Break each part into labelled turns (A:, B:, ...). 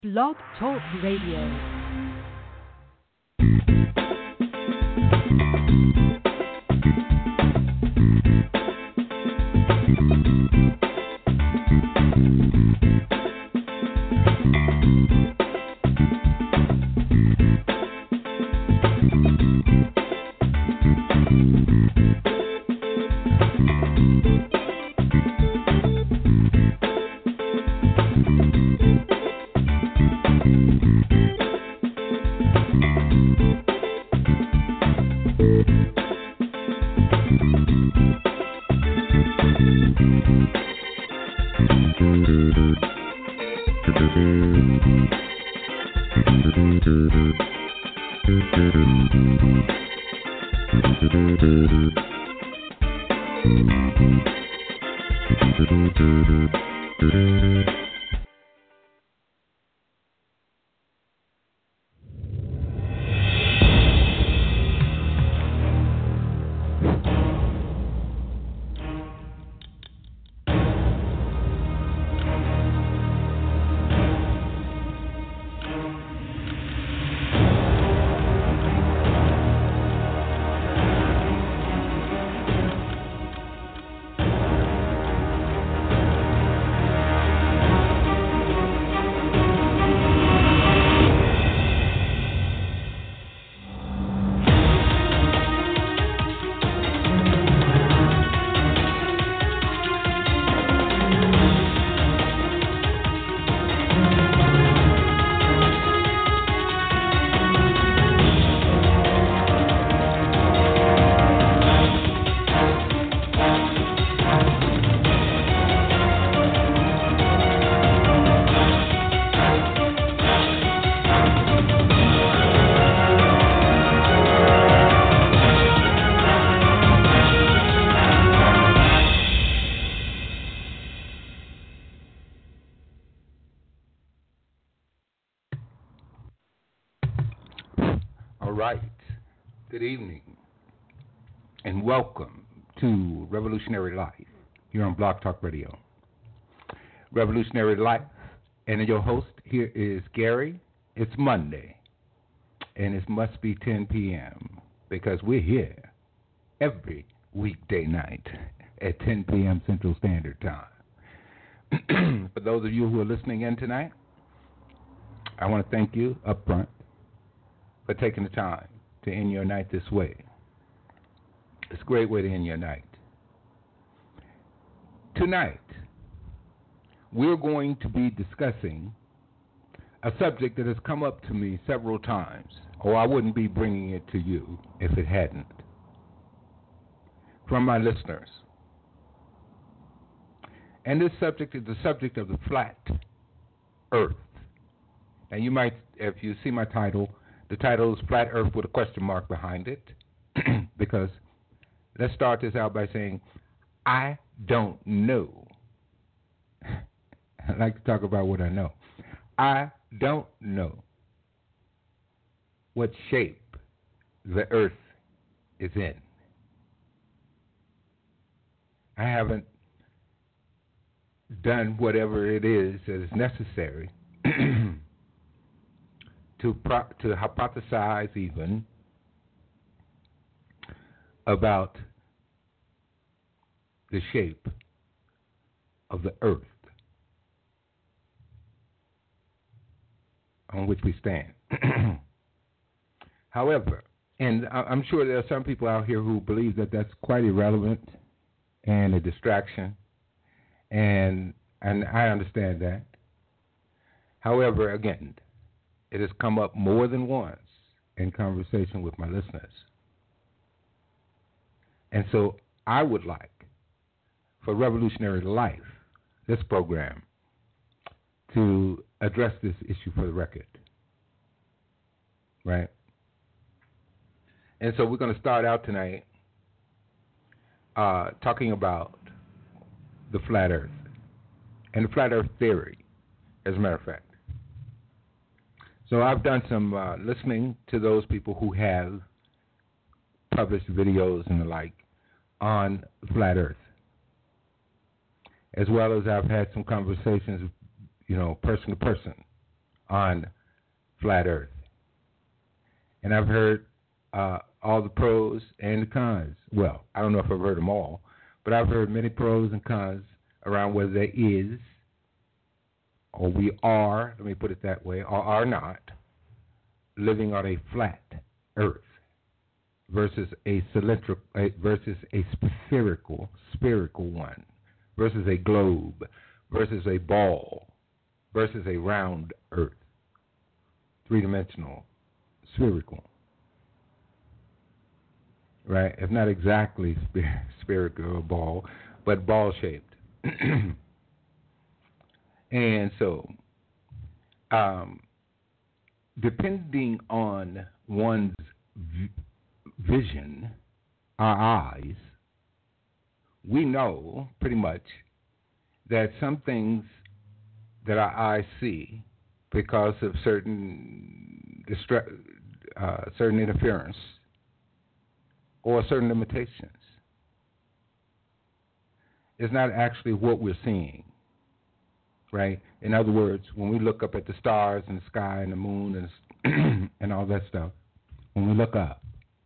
A: Blog Talk Radio.
B: Good evening, and welcome to Revolutionary Life here on Blog Talk Radio. Revolutionary Life, and your host here is Gary. It's Monday, and it must be 10 p.m. because we're here every weekday night at 10 p.m. Central Standard Time. For those of you who are listening in tonight, I want to thank you up front for taking the time to end your night this way. It's a great way to end your night. Tonight, we're going to be discussing a subject that has come up to me several times, or I wouldn't be bringing it to you if it hadn't, from my listeners. And this subject is the subject of the flat earth. Now you might, if you see my title, the title is Flat Earth with a question mark behind it, because let's start this out by saying, I don't know. I like to talk about what I know. I don't know what shape the earth is in. I haven't done whatever it is that is necessary to hypothesize even about the shape of the earth on which we stand. However, and I'm sure there are some people out here who believe that that's quite irrelevant and a distraction, and I understand that. However, again, it has come up more than once in conversation with my listeners. And so I would like, for Revolutionary Life, this program, to address this issue for the record. Right? And so we're going to start out tonight talking about the flat earth and the flat earth theory, as a matter of fact. So I've done some listening to those people who have published videos and the like on flat earth. as well as I've had some conversations, person to person, on flat Earth. And I've heard all the pros and the cons. Well, I don't know if I've heard them all, but I've heard many pros and cons around whether there is, or we are, let me put it that way, or are not, living on a flat Earth versus a cylindrical, versus a spherical one, versus a globe, versus a ball, versus a round Earth, three-dimensional, spherical, right? If not exactly spherical or ball, but ball-shaped. And so, depending on one's vision, our eyes, we know pretty much that some things that our eyes see because of certain interference or certain limitations is not actually what we're seeing, right? In other words, when we look up at the stars and the sky and the moon and and all that stuff, when we look up,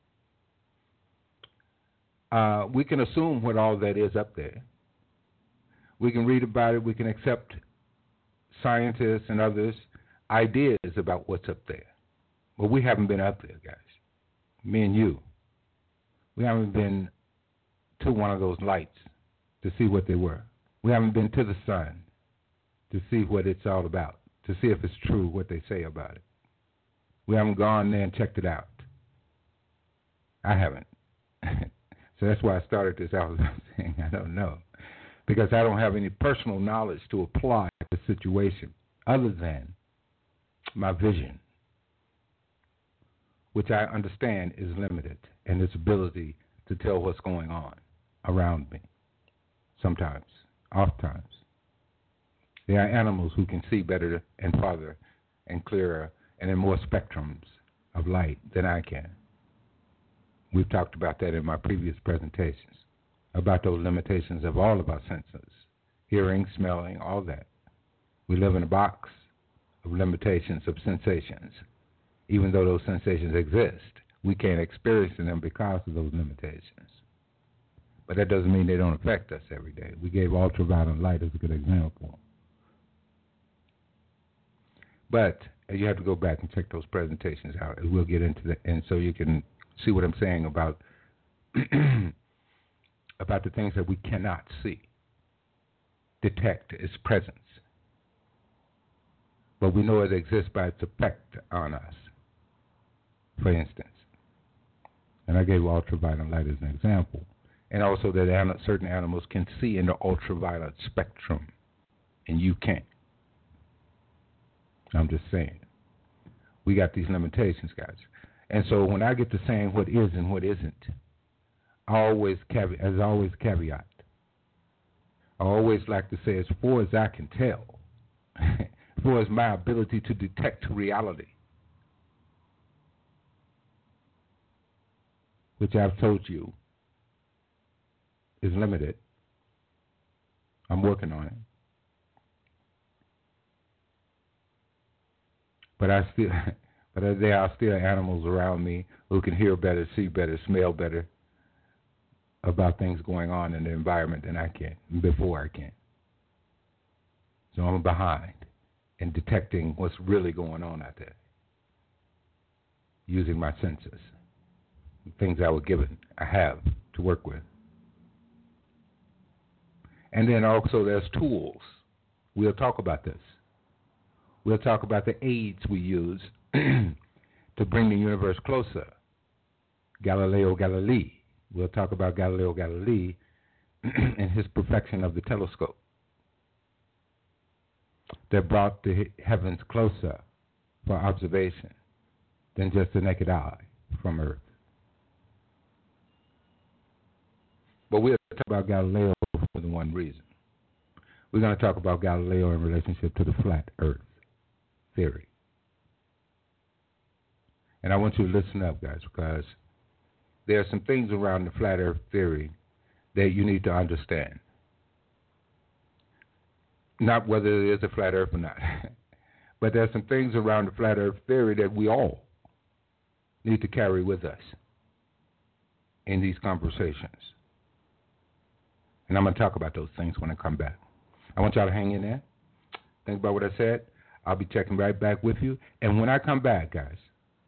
B: we can assume what all that is up there. We can read about it. We can accept scientists and others' ideas about what's up there. But we haven't been up there, guys. Me and you. We haven't been to one of those lights to see what they were. We haven't been to the sun to see what it's all about, to see if it's true what they say about it. We haven't gone there and checked it out. I haven't. So that's why I started this out saying I don't know, because I don't have any personal knowledge to apply to the situation other than my vision, which I understand is limited, and its ability to tell what's going on around me. Sometimes, oftentimes. There are animals who can see better and farther and clearer and in more spectrums of light than I can. We've talked about that in my previous presentations, about those limitations of all of our senses, hearing, smelling, all that. We live in a box of limitations of sensations. Even though those sensations exist, we can't experience them because of those limitations. But that doesn't mean they don't affect us every day. We gave ultraviolet light as a good example. But you have to go back and check those presentations out, and we'll get into that, and so you can see what I'm saying about about the things that we cannot see, detect its presence. But we know it exists by its effect on us, for instance. And I gave ultraviolet light as an example. And also that certain animals can see in the ultraviolet spectrum, and you can't. I'm just saying. We got these limitations, guys. And so when I get to saying what is and what isn't, I always caveat. I always like to say, as far as I can tell, as far as my ability to detect reality, which I've told you is limited. I'm working on it. But there are still animals around me who can hear better, see better, smell better about things going on in the environment than I can, before I can. So I'm behind in detecting what's really going on out there, using my senses, things I have to work with. And then also there's tools. We'll talk about this. We'll talk about the aids we use to bring the universe closer. Galileo Galilei. We'll talk about Galileo Galilei and his perfection of the telescope that brought the heavens closer for observation than just the naked eye from Earth. But we'll talk about Galileo for more than one reason. We're going to talk about Galileo in relationship to the flat Earth theory. And I want you to listen up, guys, because there are some things around the flat Earth theory that you need to understand. Not whether it is a flat Earth or not, But there's some things around the flat earth theory that we all need to carry with us in these conversations. And I'm going to talk about those things when I come back. I want y'all to hang in there. Think about what I said. I'll be checking right back with you. And when I come back, guys,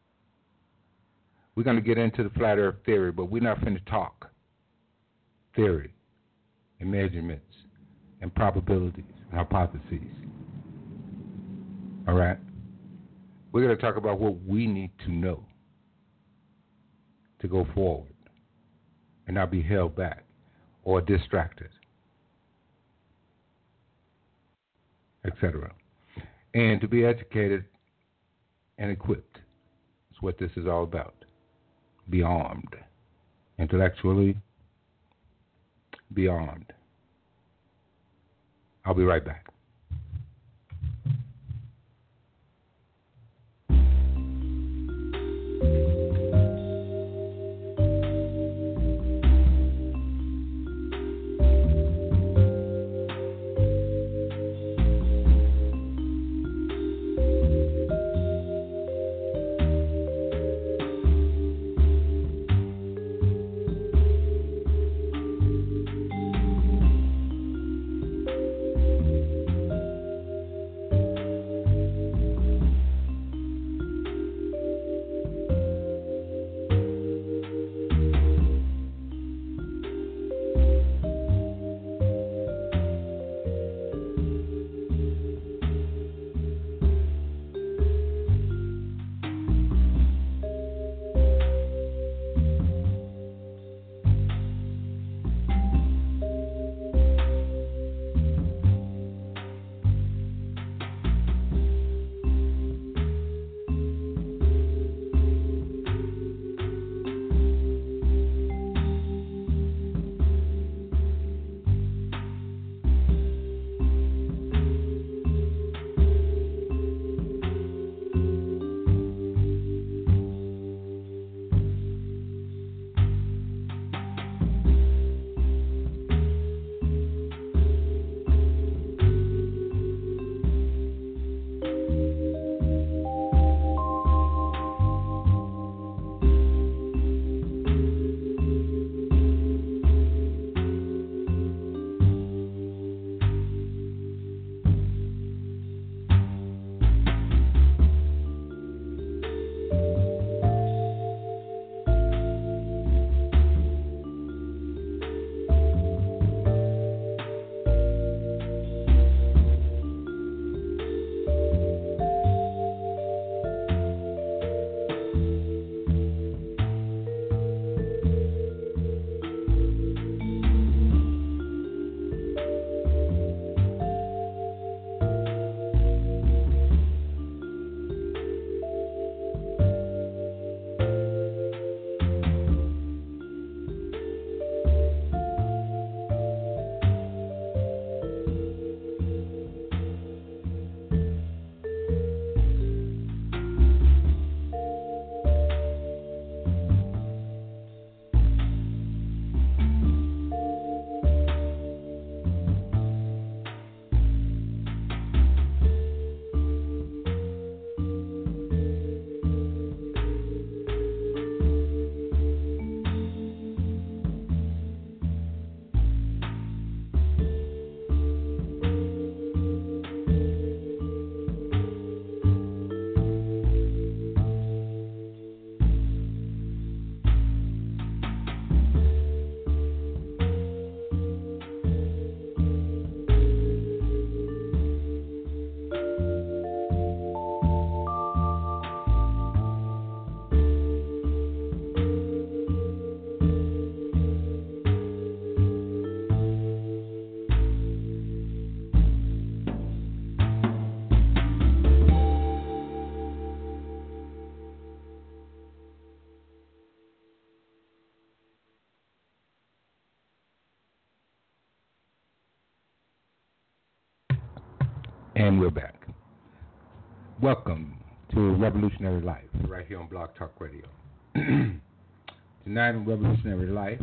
B: we're going to get into the flat earth theory, but we're not going to talk theory and measurements and probabilities and hypotheses. All right? We're going to talk about what we need to know to go forward and not be held back or distracted, etc. And to be educated and equipped is what this is all about. Be armed. Intellectually, be armed. I'll be right back. And we're back. Welcome to Revolutionary Life, right here on Blog Talk Radio. Tonight on Revolutionary Life,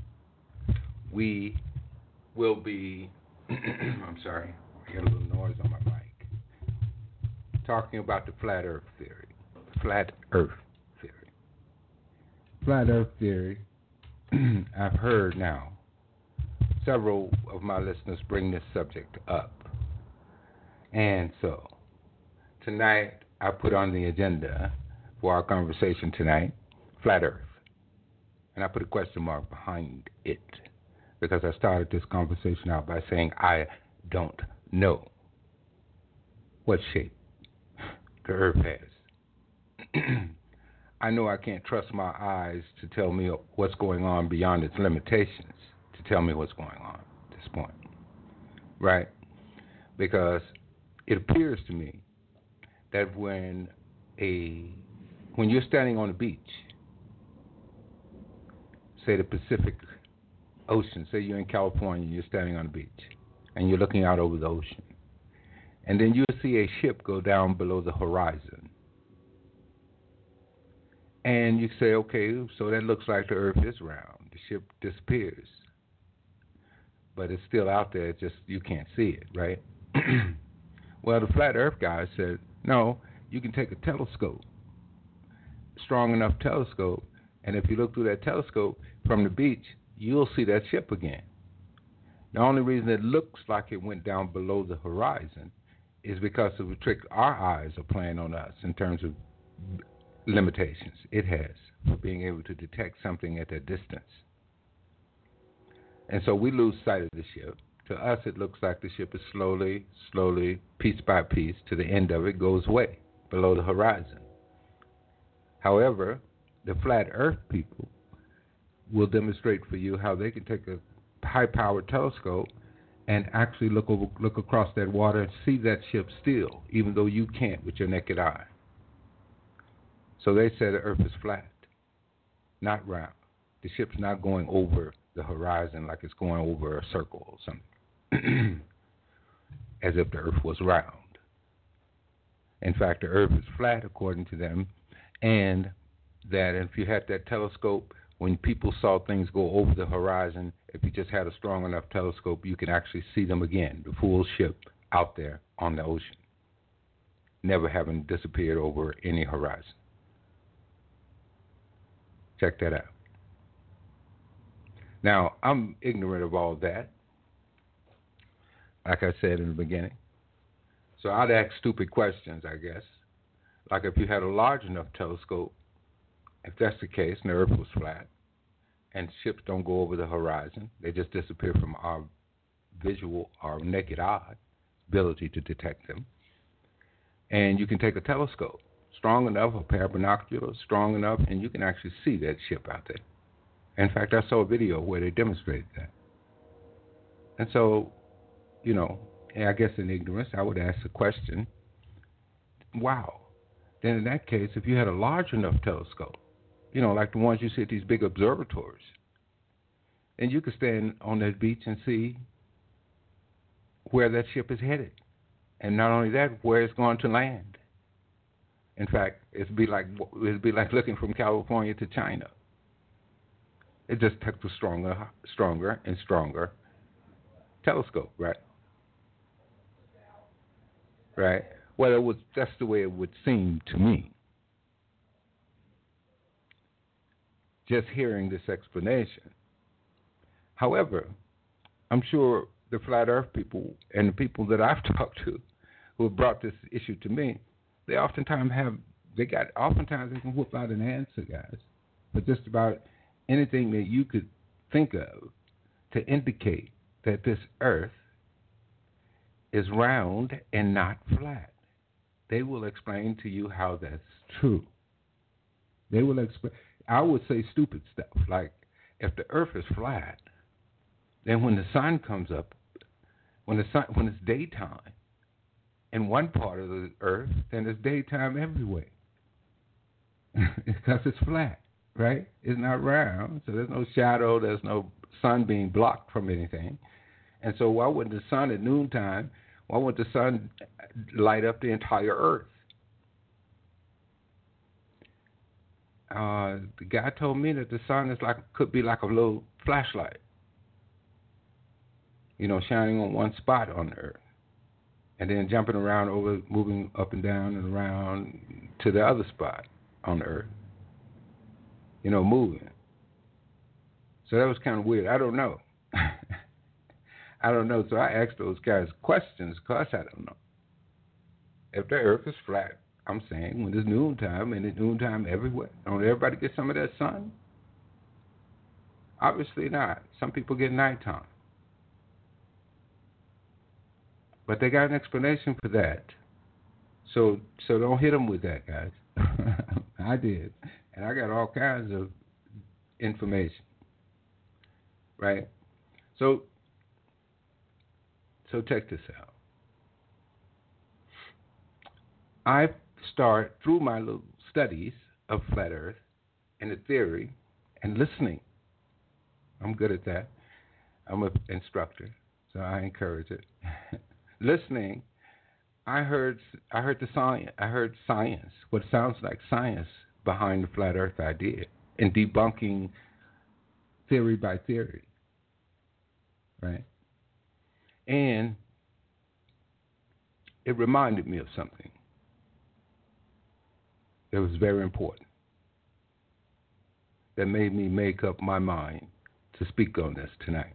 B: we will be, I'm sorry, I got a little noise on my mic. talking about the flat earth theory. Flat earth theory. Flat earth theory, I've heard now several of my listeners bring this subject up. And so, tonight, I put on the agenda for our conversation tonight, flat earth. And I put a question mark behind it because I started this conversation out by saying I don't know what shape the earth has. I know I can't trust my eyes to tell me what's going on beyond its limitations, to tell me what's going on at this point, right? Because it appears to me that when you're standing on a beach, say the Pacific Ocean, say you're in California and you're standing on the beach and you're looking out over the ocean, and then you see a ship go down below the horizon. And you say, okay, so that looks like the earth is round. The ship disappears. But it's still out there, just you can't see it, right? Well, the flat earth guy said, no, you can take a telescope, strong enough telescope, and if you look through that telescope from the beach, you'll see that ship again. The only reason it looks like it went down below the horizon is because of the trick our eyes are playing on us in terms of limitations it has for being able to detect something at that distance. And so we lose sight of the ship. To us, it looks like the ship is slowly, piece by piece, to the end of it, goes away below the horizon. However, the flat earth people will demonstrate for you how they can take a high-powered telescope and actually look across that water and see that ship still, even though you can't with your naked eye. So they say the earth is flat, not round. The ship's not going over the horizon like it's going over a circle or something, as if the earth was round. In fact, the earth is flat according to them, and that if you had that telescope, when people saw things go over the horizon, if you just had a strong enough telescope, you can actually see them again, the full ship out there on the ocean, never having disappeared over any horizon. Check that out. Now, I'm ignorant of all that, like I said in the beginning. So I'd ask stupid questions, I guess. Like if you had a large enough telescope, if that's the case, and the earth was flat, and ships don't go over the horizon, they just disappear from our visual, our naked eye ability to detect them. And you can take a telescope, strong enough, a pair of binoculars, strong enough, and you can actually see that ship out there. In fact, I saw a video where they demonstrated that. And so, I guess in ignorance, I would ask the question, wow. Then in that case, if you had a large enough telescope, like the ones you see at these big observatories, then you could stand on that beach and see where that ship is headed. And not only that, where it's going to land. In fact, it'd be like looking from California to China. It just took the stronger and stronger telescope, right? Right? Well, that's the way it would seem to me. Just hearing this explanation. However, I'm sure the flat earth people and the people that I've talked to who have brought this issue to me, they oftentimes they can whip out an answer, guys, for just about anything that you could think of to indicate that this earth is round and not flat. They will explain to you how that's true. They will explain. I would say stupid stuff like, if the earth is flat, then when the sun comes up, when it's daytime in one part of the earth, then it's daytime everywhere. Because it's flat, right? It's not round, so there's no shadow, there's no sun being blocked from anything. And so why wouldn't the sun at noontime, why wouldn't the sun light up the entire earth? The guy told me that the sun could be like a little flashlight, shining on one spot on the earth. and then jumping around over, moving up and down and around to the other spot on the Earth. Moving. So that was kind of weird. I don't know. I don't know. So I asked those guys questions because I don't know. If the Earth is flat, I'm saying when it's noontime, and it's noontime everywhere, don't everybody get some of that sun? Obviously not. Some people get nighttime. But they got an explanation for that. So don't hit them with that, guys. I did. And I got all kinds of information. Right? So check this out. I start through my little studies of flat Earth and the theory and listening. I'm good at that. I'm an instructor, so I encourage it. Listening, I heard the science. I heard science, what sounds like science behind the flat Earth idea, and debunking theory by theory, right? And it reminded me of something that was very important, that made me make up my mind to speak on this tonight.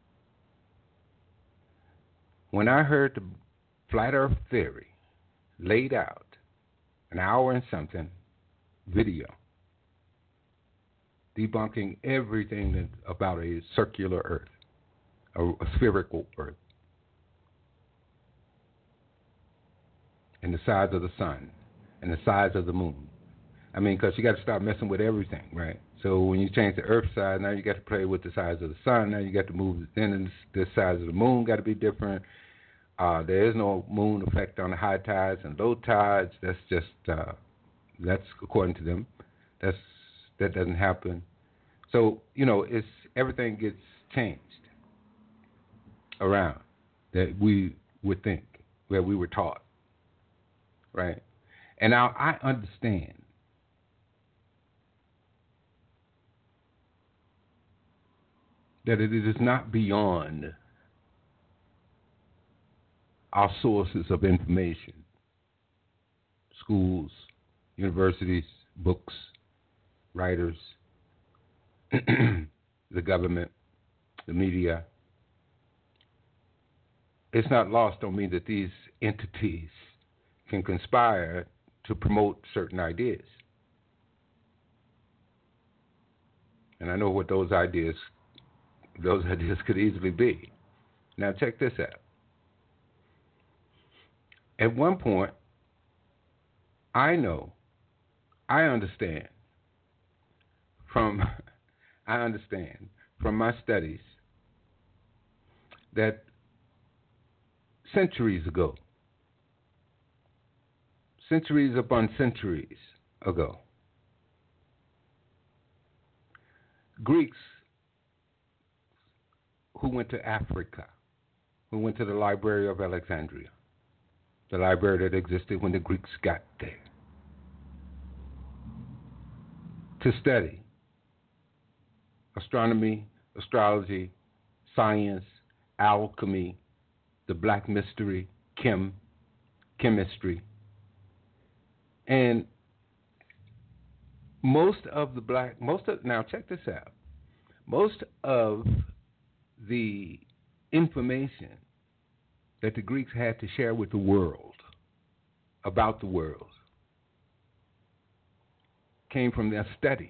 B: When I heard the flat Earth theory laid out, an hour and something video, debunking everything about a circular Earth, a spherical Earth, and the size of the sun, and the size of the moon. I mean, because you got to start messing with everything, right? So when you change the Earth size, now you got to play with the size of the sun. Now you got to move, then the size of the moon got to be different. There is no moon effect on the high tides and low tides. That's just that's according to them. That doesn't happen. So it's everything gets changed around that we would think, that we were taught, right? And now I understand that it is not beyond our sources of information, schools, universities, books, writers, the government, the media. It's not lost on me that these entities can conspire to promote certain ideas. And I know what those ideas could easily be. Now check this out. At one point, I understand from my studies that centuries upon centuries ago, Greeks who went to Africa, who went to the Library of Alexandria, the library that existed when the Greeks got there, to study astronomy, astrology, science, alchemy, the black mystery, chemistry. And now check this out. Most of the information that the Greeks had to share with the world, about the world, came from their studies.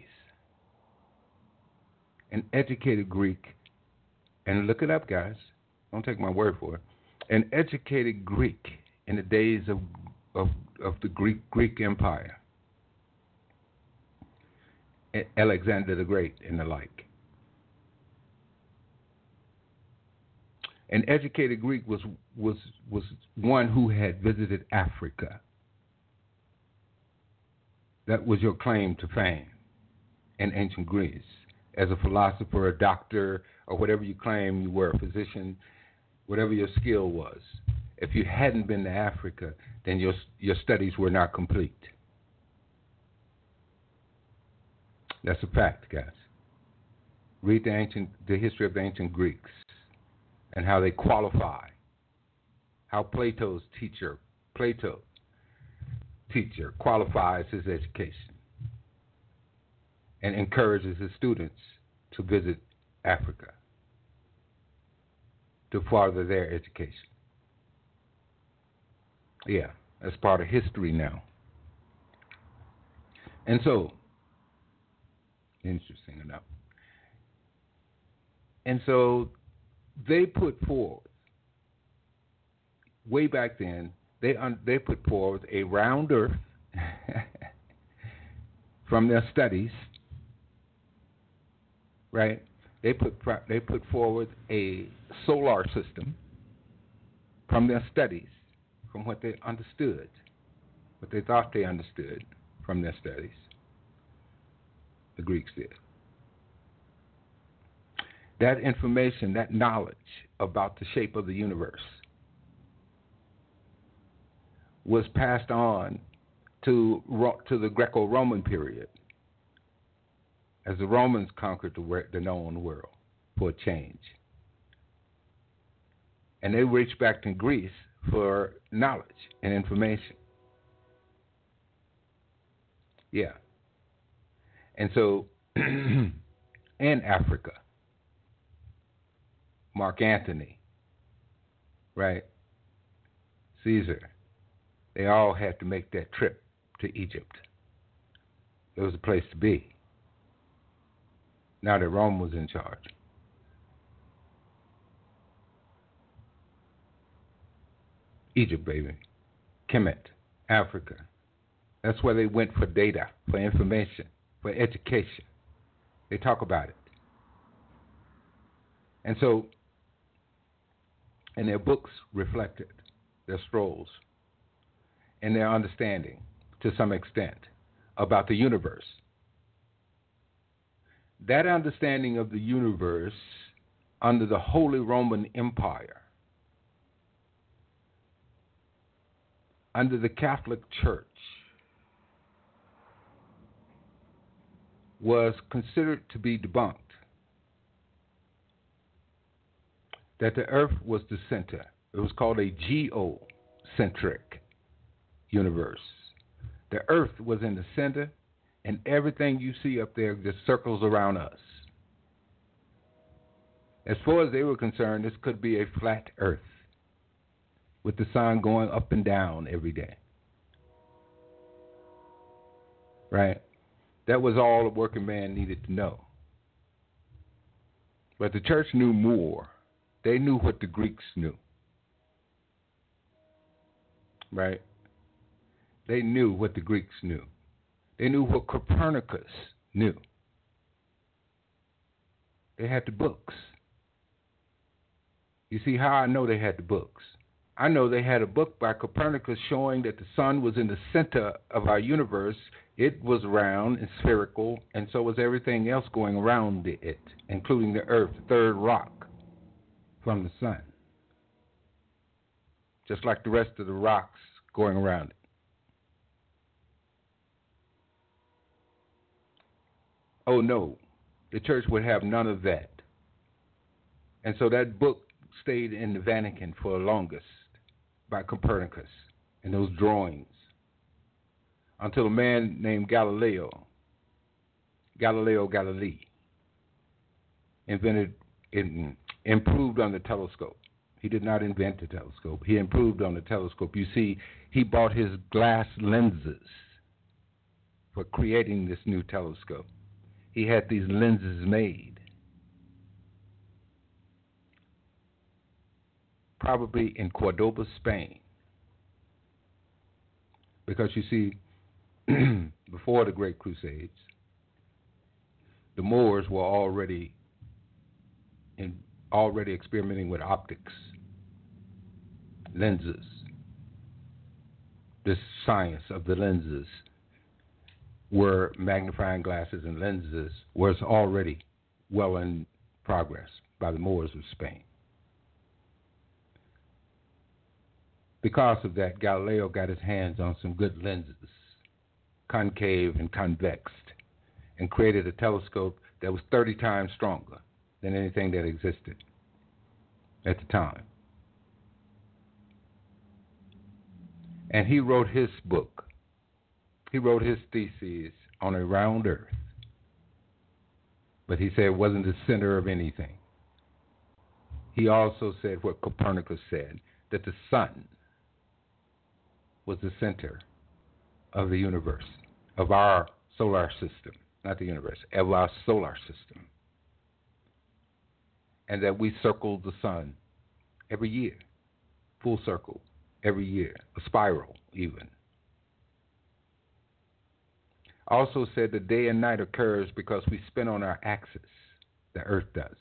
B: An educated Greek, and look it up, guys, don't take my word for it, an educated Greek in the days of the Greek Empire, Alexander the Great and the like. An educated Greek was one who had visited Africa. That was your claim to fame in ancient Greece. As a philosopher, a doctor, or whatever you claim you were, a physician, whatever your skill was. If you hadn't been to Africa, then your studies were not complete. That's a fact, guys. Read the history of the ancient Greeks and how they qualify, how Plato's teacher qualifies his education and encourages his students to visit Africa to further their education. Yeah, that's part of history now. And so, interesting enough. And so they put forward, way back then, they put forward a round earth from their studies, right? They put forward a solar system from their studies, from what they understood, what they thought they understood from their studies. The Greeks did. That information, that knowledge about the shape of the universe was passed on to the Greco-Roman period as the Romans conquered the known world for a change. And they reached back to Greece for knowledge and information. Yeah. And so, in Africa, Mark Antony, right, Caesar, they all had to make that trip to Egypt. It was a place to be. Now that Rome was in charge. Egypt, baby. Kemet, Africa. That's where they went for data, for information, for education. They talk about it. And so, and their books reflected their scrolls and their understanding, to some extent, about the universe. That understanding of the universe under the Holy Roman Empire, under the Catholic Church, was considered to be debunked. That the earth was the center. It was called a geocentric universe. The earth was in the center, and everything you see up there just circles around us. As far as they were concerned, this could be a flat earth with the sun going up and down every day. Right? That was all the working man needed to know. But the church knew more. They knew what the Greeks knew. Right? They knew what the Greeks knew. They knew what Copernicus knew. They had the books. You see how I know they had the books? I know they had a book by Copernicus showing that the sun was in the center of our universe. It was round and spherical, and so was everything else going around it, including the earth, the third rock from the sun. Just like the rest of the rocks going around it. Oh no, the church would have none of that. And so that book stayed in the Vatican for the longest by Copernicus and those drawings until a man named Galileo Galilei, improved on the telescope. He did not invent the telescope. He improved on the telescope. You see, he bought his glass lenses for creating this new telescope. He had these lenses made, probably in Cordoba, Spain. Because you see, before the Great Crusades, the Moors were already experimenting with optics, lenses. This science of the lenses, were magnifying glasses and lenses, was already well in progress by the Moors of Spain. Because of that, Galileo got his hands on some good lenses, concave and convex, and created a telescope that was 30 times stronger than anything that existed at the time. And he wrote his book. He wrote his theses on a round earth. But he said it wasn't the center of anything. He also said what Copernicus said, that the sun was the center of the universe, of our solar system, not the universe, of our solar system. And that we circled the sun every year, full circle, every year, a spiral even. Also said that day and night occurs because we spin on our axis, the earth does.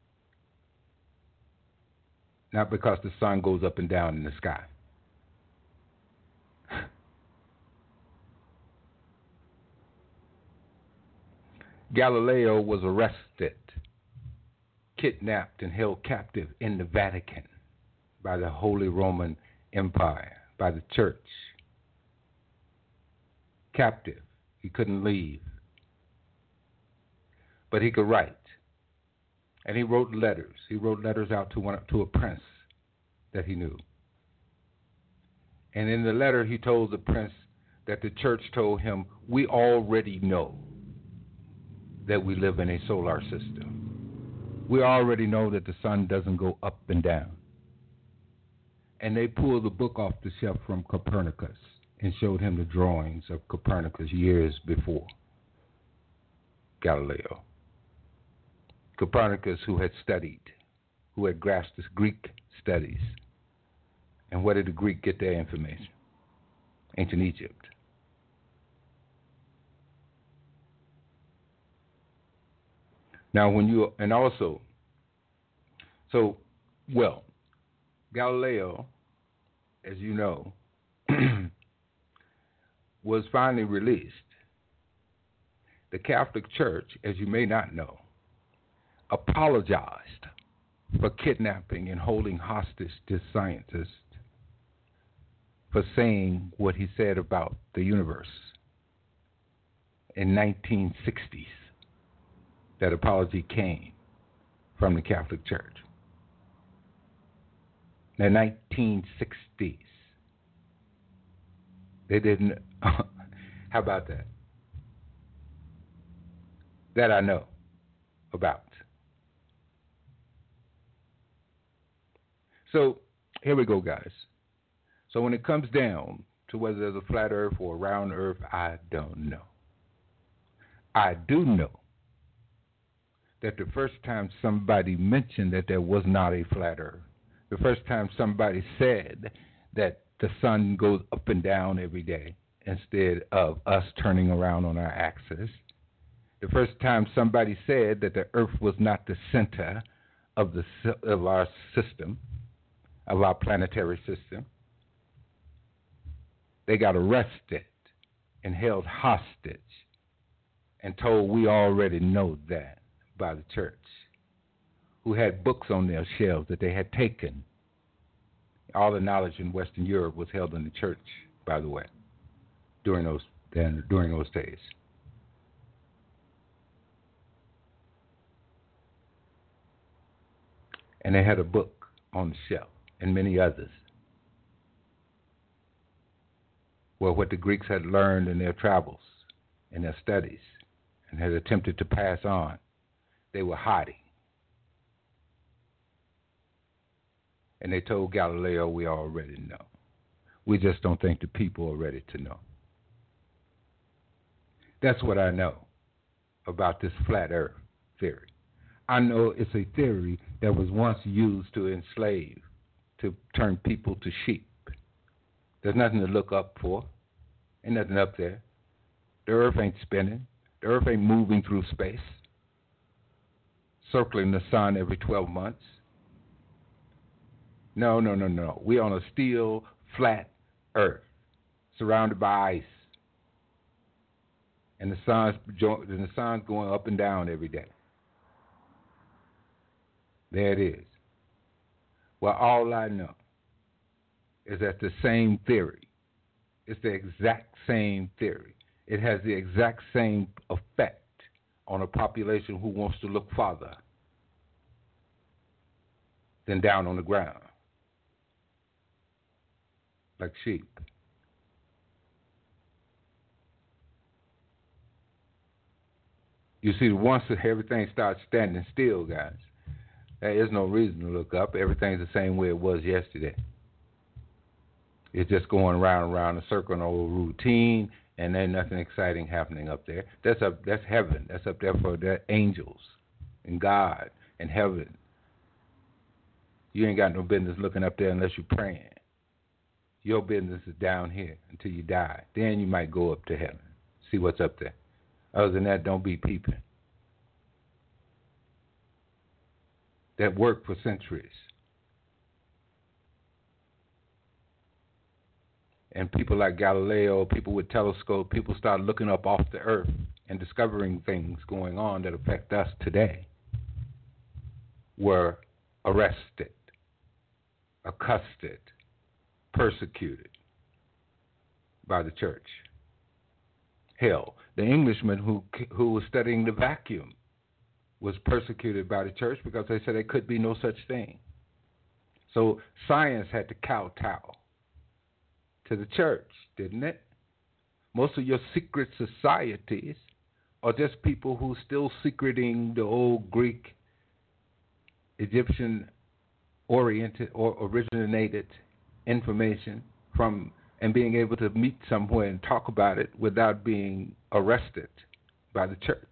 B: Not because the sun goes up and down in the sky. Galileo was arrested, kidnapped, and held captive in the Vatican by the Holy Roman Empire, by the church. Captive. He couldn't leave. But he could write. And he wrote letters. He wrote letters out to a prince that he knew. And in the letter, he told the prince that the church told him, we already know that we live in a solar system. We already know that the sun doesn't go up and down. And they pulled the book off the shelf from Copernicus and showed him the drawings of Copernicus years before Galileo. Copernicus, who had studied, who had grasped the Greek studies. And where did the Greek get their information? Ancient Egypt. Now, Galileo, as you know, was finally released. The Catholic Church, as you may not know, apologized for kidnapping and holding hostage this scientist for saying what he said about the universe in 1960s. That apology came from the Catholic Church. The 1960s. They didn't. How about that? That I know about. So here we go, guys. So when it comes down to whether there's a flat earth or a round earth, I don't know. I do know that the first time somebody mentioned that there was not a flat earth, the first time somebody said that the sun goes up and down every day instead of us turning around on our axis, the first time somebody said that the earth was not the center of our system, of our planetary system, they got arrested and held hostage and told we already know that by the church, who had books on their shelves that they had taken. All the knowledge in Western Europe was held in the church, by the way, during those days. And they had a book on the shelf, and many others. Well, what the Greeks had learned in their travels, in their studies, and had attempted to pass on, they were hiding. And they told Galileo, we already know. We just don't think the people are ready to know. That's what I know about this flat earth theory. I know it's a theory that was once used to enslave, to turn people to sheep. There's nothing to look up for. Ain't nothing up there. The earth ain't spinning. The earth ain't moving through space, circling the sun every 12 months. No. We're on a steel, flat earth, surrounded by ice. And the sun's going up and down every day. There it is. Well, all I know is that the same theory, it's the exact same theory. It has the exact same effect on a population who wants to look farther than down on the ground, like sheep. You see, once everything starts standing still, guys, there is no reason to look up. Everything's the same way it was yesterday. It's just going round and round in a circle, an old routine, and there's nothing exciting happening up there. That's heaven. That's up there for the angels and God and heaven. You ain't got no business looking up there unless you're praying. Your business is down here until you die. Then you might go up to heaven, see what's up there. Other than that, don't be peeping. That worked for centuries. And people like Galileo, people with telescopes, people start looking up off the earth and discovering things going on that affect us today, were arrested, accosted, persecuted by the church. Hell, the Englishman who was studying the vacuum was persecuted by the church because they said there could be no such thing. So science had to kowtow to the church, didn't it? Most of your secret societies are just people who still secreting the old Greek, Egyptian oriented or originated information from and being able to meet somewhere and talk about it without being arrested by the church.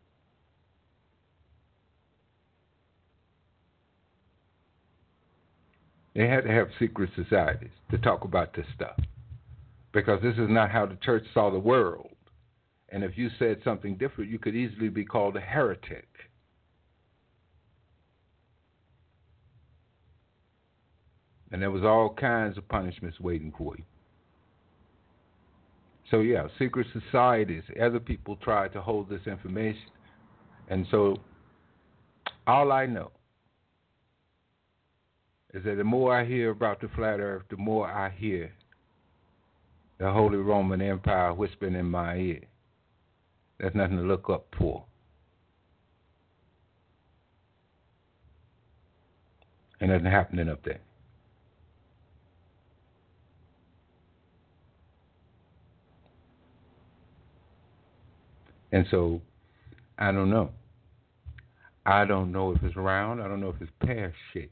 B: They had to have secret societies to talk about this stuff because this is not how the church saw the world. And if you said something different, you could easily be called a heretic. And there was all kinds of punishments waiting for you. So yeah, secret societies, other people try to hold this information. And so all I know is that the more I hear about the flat earth, the more I hear the Holy Roman Empire whispering in my ear. There's nothing to look up for. And nothing happening up there. And so, I don't know. I don't know if it's round. I don't know if it's pear-shaped.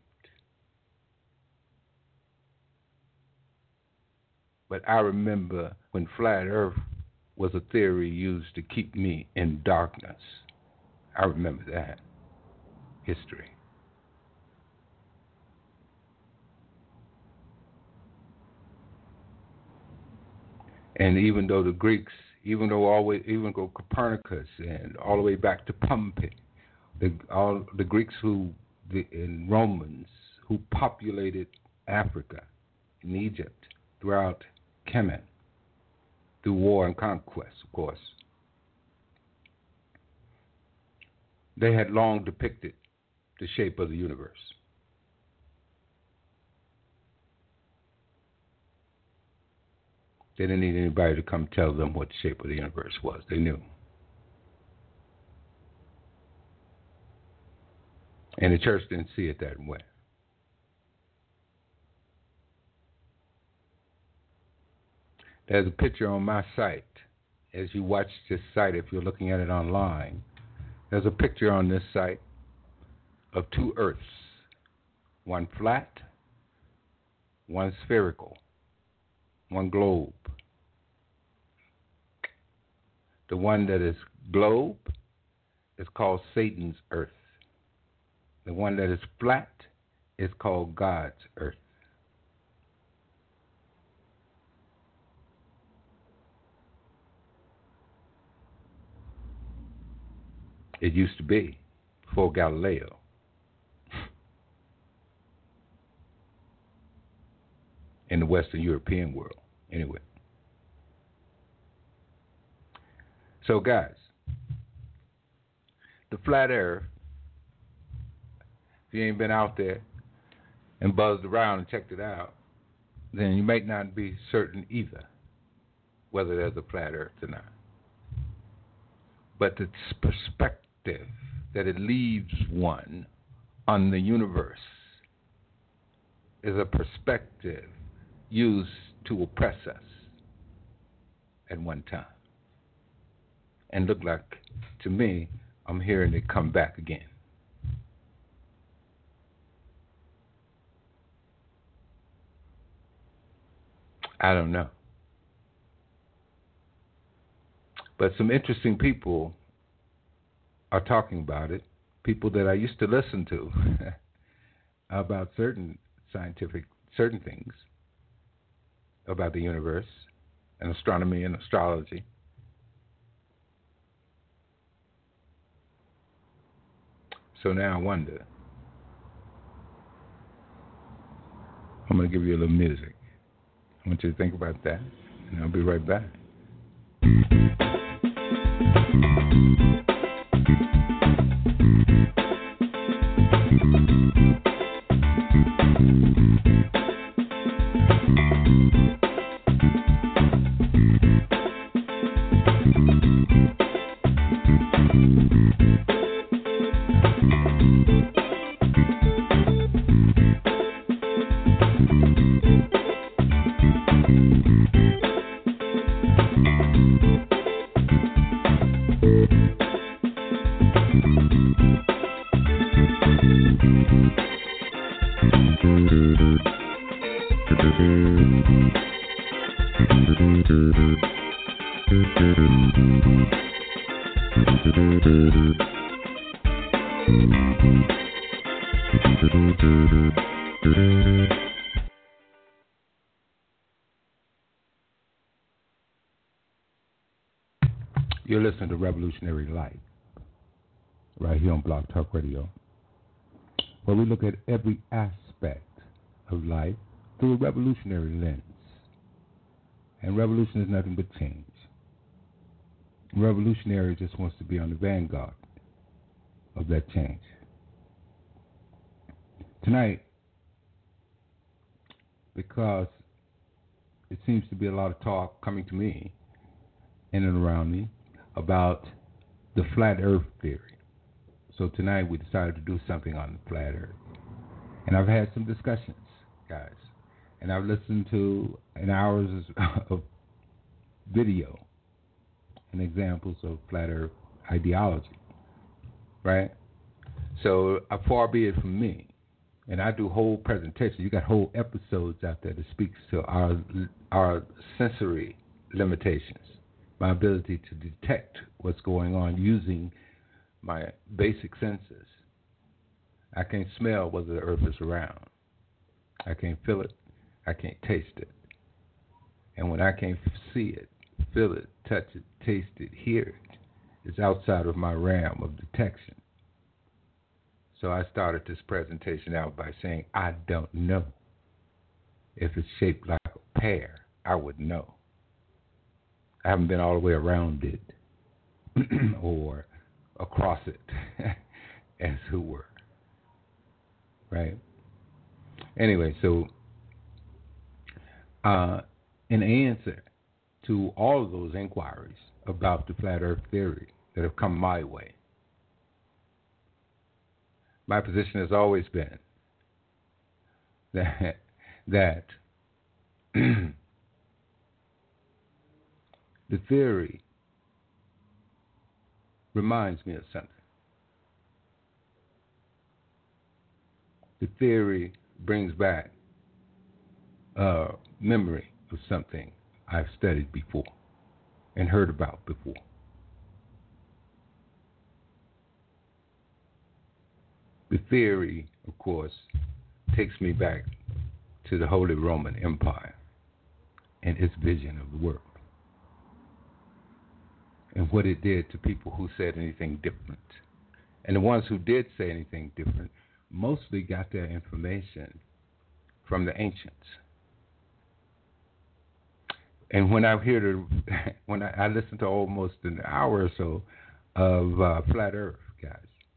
B: But I remember when flat earth was a theory used to keep me in darkness. I remember that history. And even though the Greeks, even though Copernicus and all the way back to Pompey, all the Greeks and Romans who populated Africa and Egypt throughout Kemet, through war and conquest, of course, they had long depicted the shape of the universe. They didn't need anybody to come tell them what the shape of the universe was. They knew. And the church didn't see it that way. There's a picture on my site. As you watch this site, if you're looking at it online, there's a picture on this site of two Earths. One flat, one spherical, one globe. The one that is globe is called Satan's Earth. The one that is flat is called God's Earth. It used to be before Galileo. In the Western European world, anyway. So, guys, the flat earth, if you ain't been out there and buzzed around and checked it out, then you might not be certain either whether there's a flat earth or not. But the perspective that it leaves one on the universe is a perspective used to oppress us at one time. And looked like, to me, I'm hearing it come back again. I don't know. But some interesting people are talking about it. People that I used to listen to about certain things about the universe and astronomy and astrology. So now I wonder. I'm going to give you a little music. I want you to think about that, and I'll be right back. You're listening to Revolutionary Life, right here on Blog Talk Radio, where we look at every aspect of life through a revolutionary lens. And revolution is nothing but change. Revolutionary just wants to be on the vanguard of that change. Tonight, because it seems to be a lot of talk coming to me in and around me about the flat earth theory. So tonight we decided to do something on the flat earth. And I've had some discussions, guys. And I've listened to hours of video and examples of flat earth ideology, right? So far be it from me. And I do whole presentations. You got whole episodes out there that speaks to our sensory limitations, my ability to detect what's going on using my basic senses. I can't smell whether the earth is around. I can't feel it. I can't taste it. And when I can't see it, feel it, touch it, taste it, hear it, it's outside of my realm of detection. So I started this presentation out by saying, I don't know. If it's shaped like a pear, I would know. I haven't been all the way around it or across it, as it were. Right? Anyway, so in answer to all of those inquiries about the flat earth theory that have come my way, my position has always been that the theory reminds me of something. The theory brings back a memory of something I've studied before and heard about before. The theory, of course, takes me back to the Holy Roman Empire and its vision of the world and what it did to people who said anything different. And the ones who did say anything different mostly got their information from the ancients. And when I listen to almost an hour or so of Flat Earth, guys,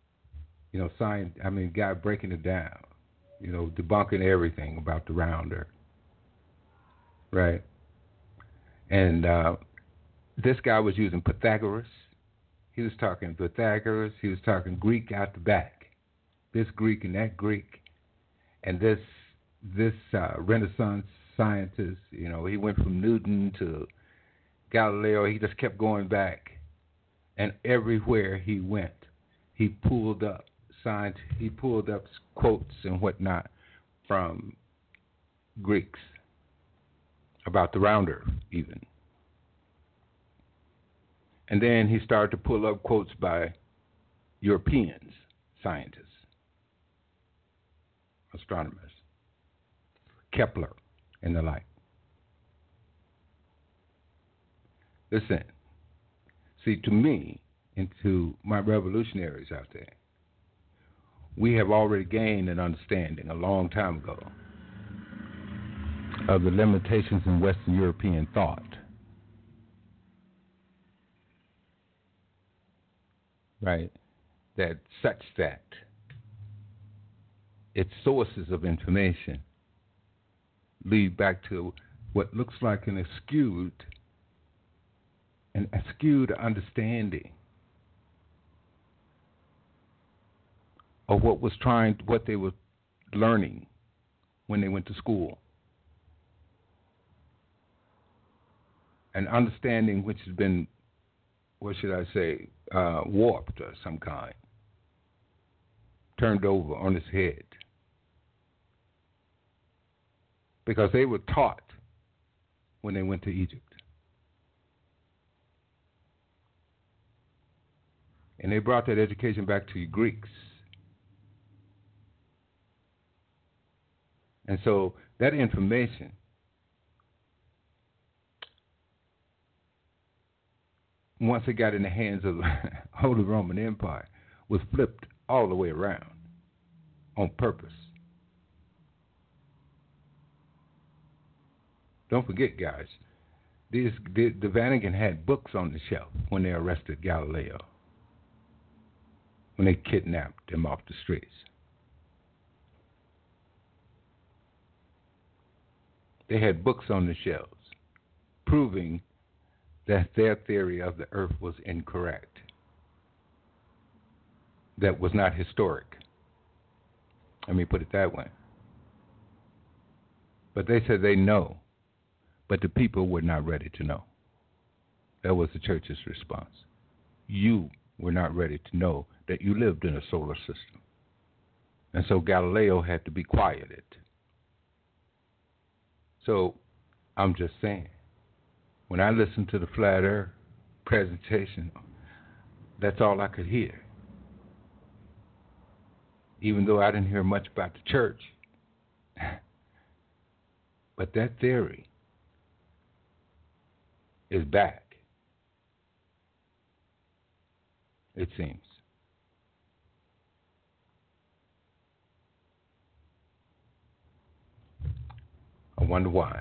B: guy breaking it down, debunking everything about the round earth, right? And this guy was using Pythagoras. He was talking Pythagoras. He was talking Greek out the back. This Greek and that Greek. And this Renaissance scientist, he went from Newton to Galileo. He just kept going back. And everywhere he went, he pulled up he pulled up quotes and whatnot from Greeks about the round earth even. And then he started to pull up quotes by Europeans, scientists, astronomers, Kepler, and the like. Listen, see, to me, and to my revolutionaries out there, we have already gained an understanding a long time ago of the limitations in Western European thought. Right? That its sources of information lead back to what looks like an skewed understanding of what they were learning when they went to school. An understanding which has been, what should I say, warped of some kind, turned over on its head. Because they were taught when they went to Egypt. And they brought that education back to you Greeks. And so that information once it got in the hands of the Holy Roman Empire was flipped all the way around on purpose. Don't forget, guys, the Vatican had books on the shelf when they arrested Galileo, when they kidnapped him off the streets. They had books on the shelves proving that their theory of the earth was incorrect, that was not historic. Let me put it that way. But they said they know, but the people were not ready to know. That was the church's response. You were not ready to know that you lived in a solar system. And so Galileo had to be quieted. So I'm just saying, when I listened to the Flat Earth presentation, that's all I could hear. Even though I didn't hear much about the church. But that theory is back, it seems. I wonder why.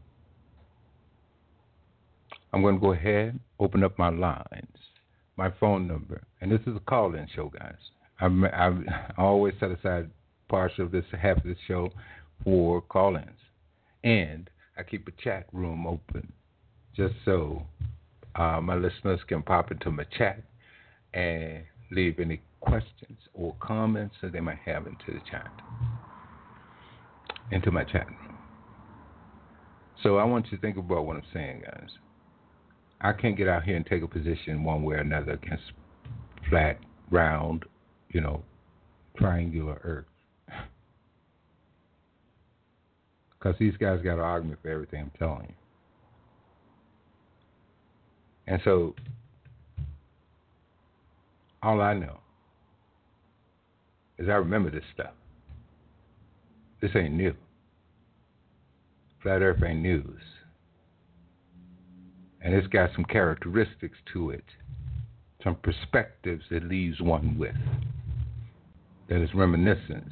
B: I'm going to go ahead, open up my lines, my phone number, and this is a call-in show, guys. I always set aside half of this show for call-ins, and I keep a chat room open just so my listeners can pop into my chat and leave any questions or comments that they might have into my chat room. So I want you to think about what I'm saying, guys. I can't get out here and take a position one way or another against flat, round, triangular earth. Because these guys got an argument for everything I'm telling you. And so, all I know is I remember this stuff. This ain't new. Flat Earth ain't news. And it's got some characteristics to it, some perspectives it leaves one with, that is reminiscence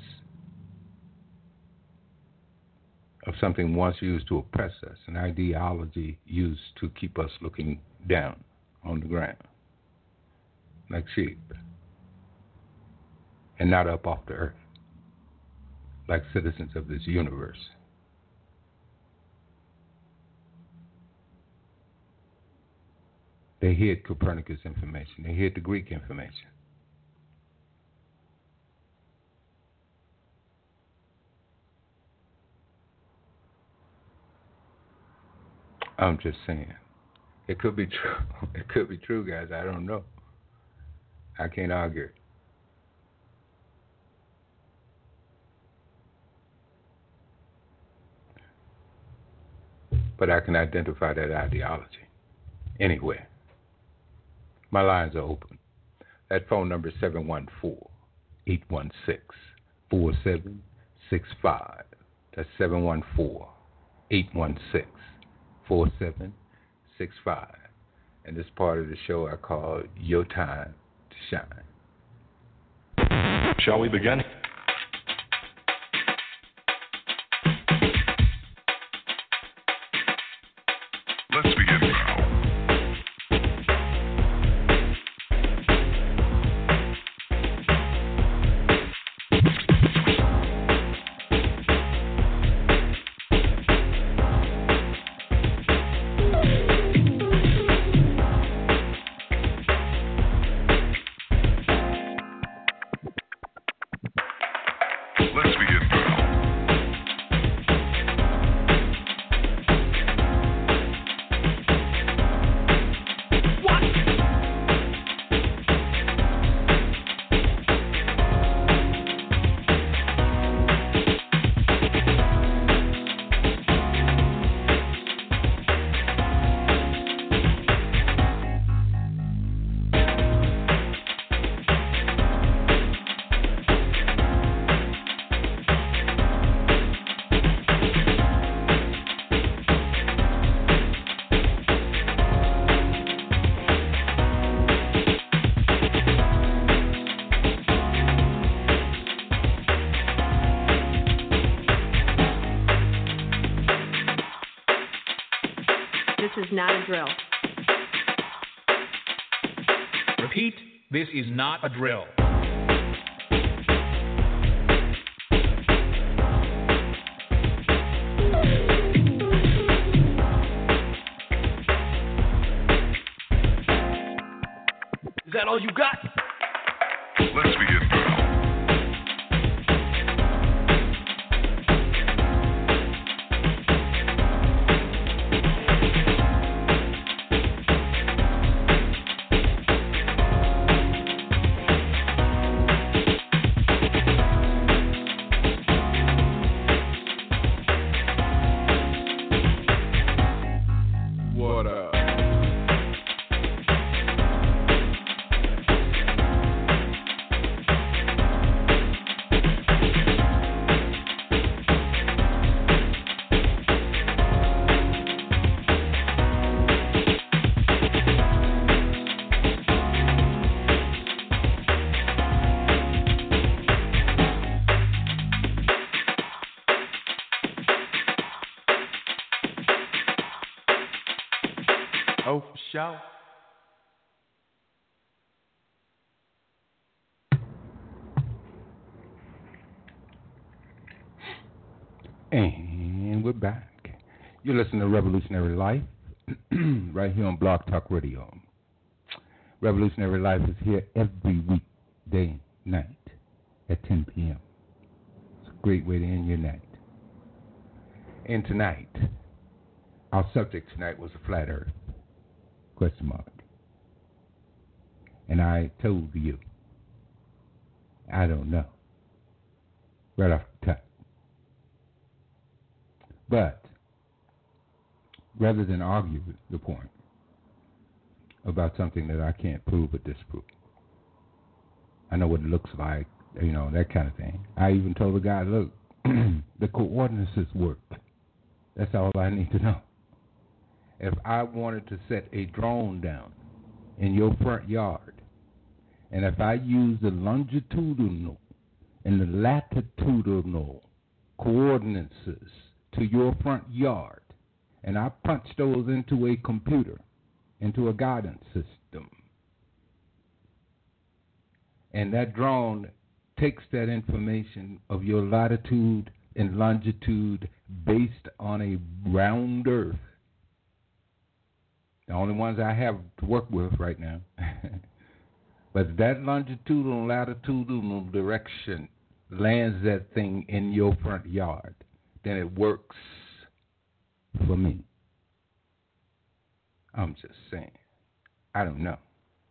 B: of something once used to oppress us, an ideology used to keep us looking down on the ground, like sheep, and not up off the earth, like citizens of this universe. They hid Copernicus information. They hid the Greek information. I'm just saying. It could be true. It could be true, guys. I don't know. I can't argue. but I can identify that ideology anywhere. My lines are open. That phone number is 714-816-4765. That's 714-816-4765. And this part of the show I call Your Time to Shine.
C: Shall we begin? Let's begin now.
D: This is not a drill.
E: Repeat, this is not a drill. Is that all you got?
C: Let's begin now.
E: Oh, shout.
B: And we're back. You're listening to Revolutionary Life right here on Blog Talk Radio. Revolutionary Life is here every weekday night at 10 p.m. It's a great way to end your night. And tonight, our subject tonight was a flat earth, question mark. And I told you, I don't know, right off the top. But rather than argue the point about something that I can't prove or disprove, I know what it looks like, you know, that kind of thing. I even told the guy, look, the coordinates work. That's all I need to know. If I wanted to set a drone down in your front yard, and if I use the longitudinal and the latitudinal coordinates to your front yard, and I punch those into a computer, into a guidance system, and that drone takes that information of your latitude and longitude based on a round earth, the only ones I have to work with right now, but that longitudinal and latitudinal direction lands that thing in your front yard, then it works for me. I'm just saying. I don't know.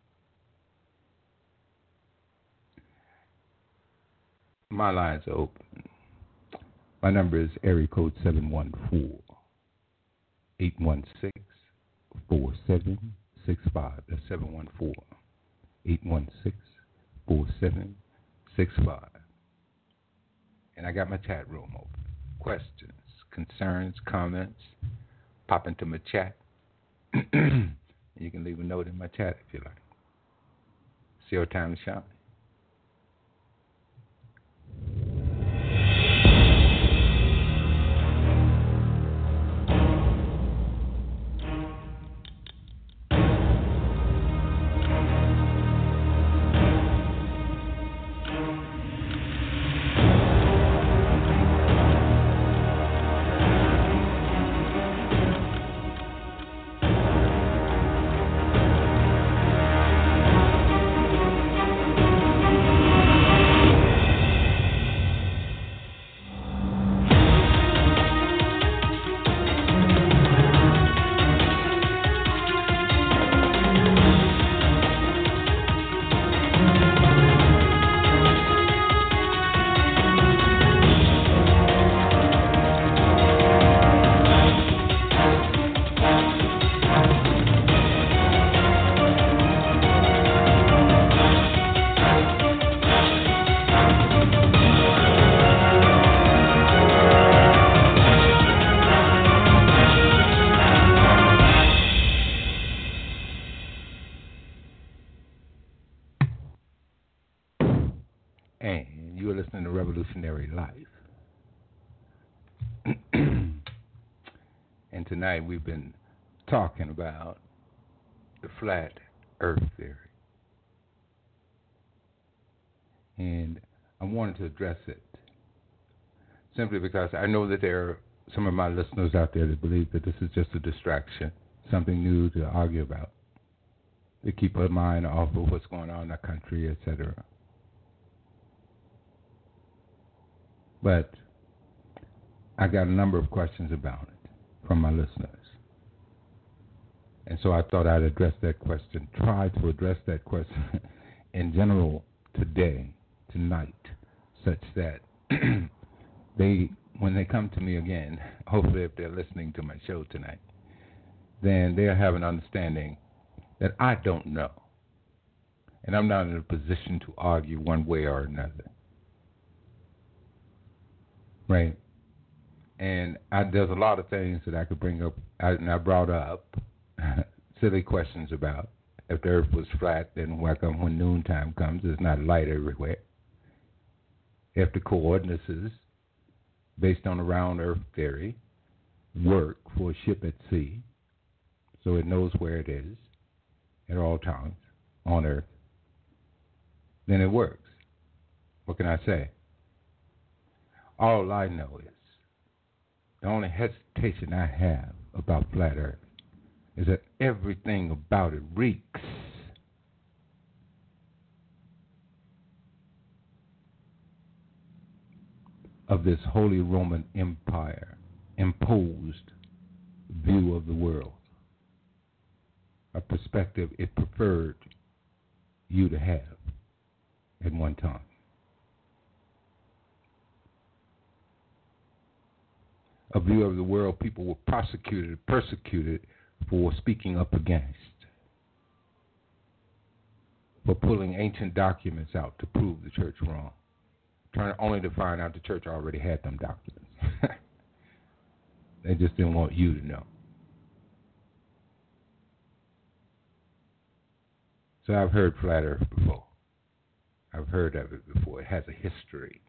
B: My lines are open. My number is area code 816-4765. That's 714-816-4765. And I got my chat room open. Questions, concerns, comments, pop into my chat. You can leave a note in my chat if you like. It's your time to shine. Revolutionary Life. And tonight we've been talking about the flat earth theory. And I wanted to address it simply because I know that there are some of my listeners out there that believe that this is just a distraction, something new to argue about, to keep our mind off of what's going on in our country, etc. But I got a number of questions about it from my listeners. And so I thought I'd address that question, try to address that question in general today, tonight, such that when they come to me again, hopefully if they're listening to my show tonight, then they'll have an understanding that I don't know. And I'm not in a position to argue one way or another. Right. And there's a lot of things that I could bring up, and I brought up silly questions about if the earth was flat, then why come when noontime comes, there's not light everywhere? If the coordinates based on the round earth theory work for a ship at sea, so it knows where it is at all times on earth, then it works. What can I say? All I know is the only hesitation I have about flat earth is that everything about it reeks of this Holy Roman Empire imposed view of the world, a perspective it preferred you to have at one time. A view of the world people were prosecuted, persecuted for speaking up against, for pulling ancient documents out to prove the church wrong, only to find out the church already had them documents. They just didn't want you to know. So I've heard flat earth before. I've heard of it before. It has a history.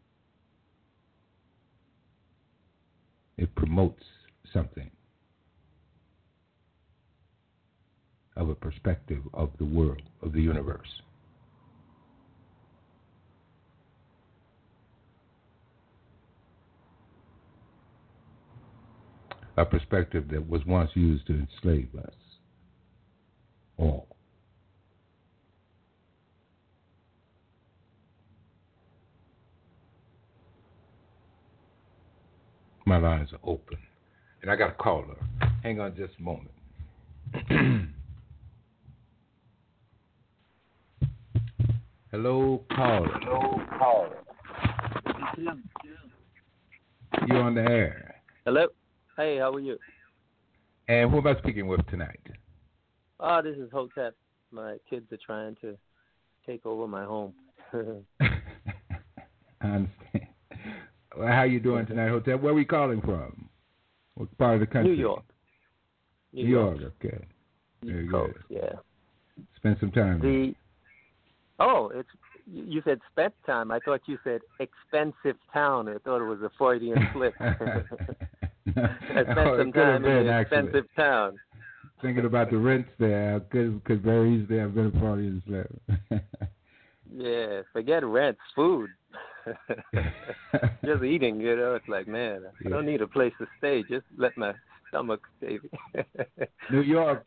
B: It promotes something of a perspective of the world, of the universe. A perspective that was once used to enslave us all. My lines are open. And I got a caller. Hang on just a moment. Hello, caller. You're on the air.
D: Hello. Hey, how are you?
B: And who am I speaking with tonight?
D: This is Hotep. My kids are trying to take over my home.
B: I understand. Well, how you doing tonight, Hotep? Where are we calling from? What part of the country?
D: New York.
B: New York, okay. Very
D: East
B: good.
D: Coast, yeah.
B: Spend some time.
D: It's you said spent time. I thought you said expensive town. I thought it was a Freudian slip. I spent some time in an expensive town.
B: Thinking about the rents there, could very easily have been a Freudian slip.
D: Yeah, forget rent, food. Just eating, it's like, man, I don't need a place to stay. Just let my stomach stay.
B: New York,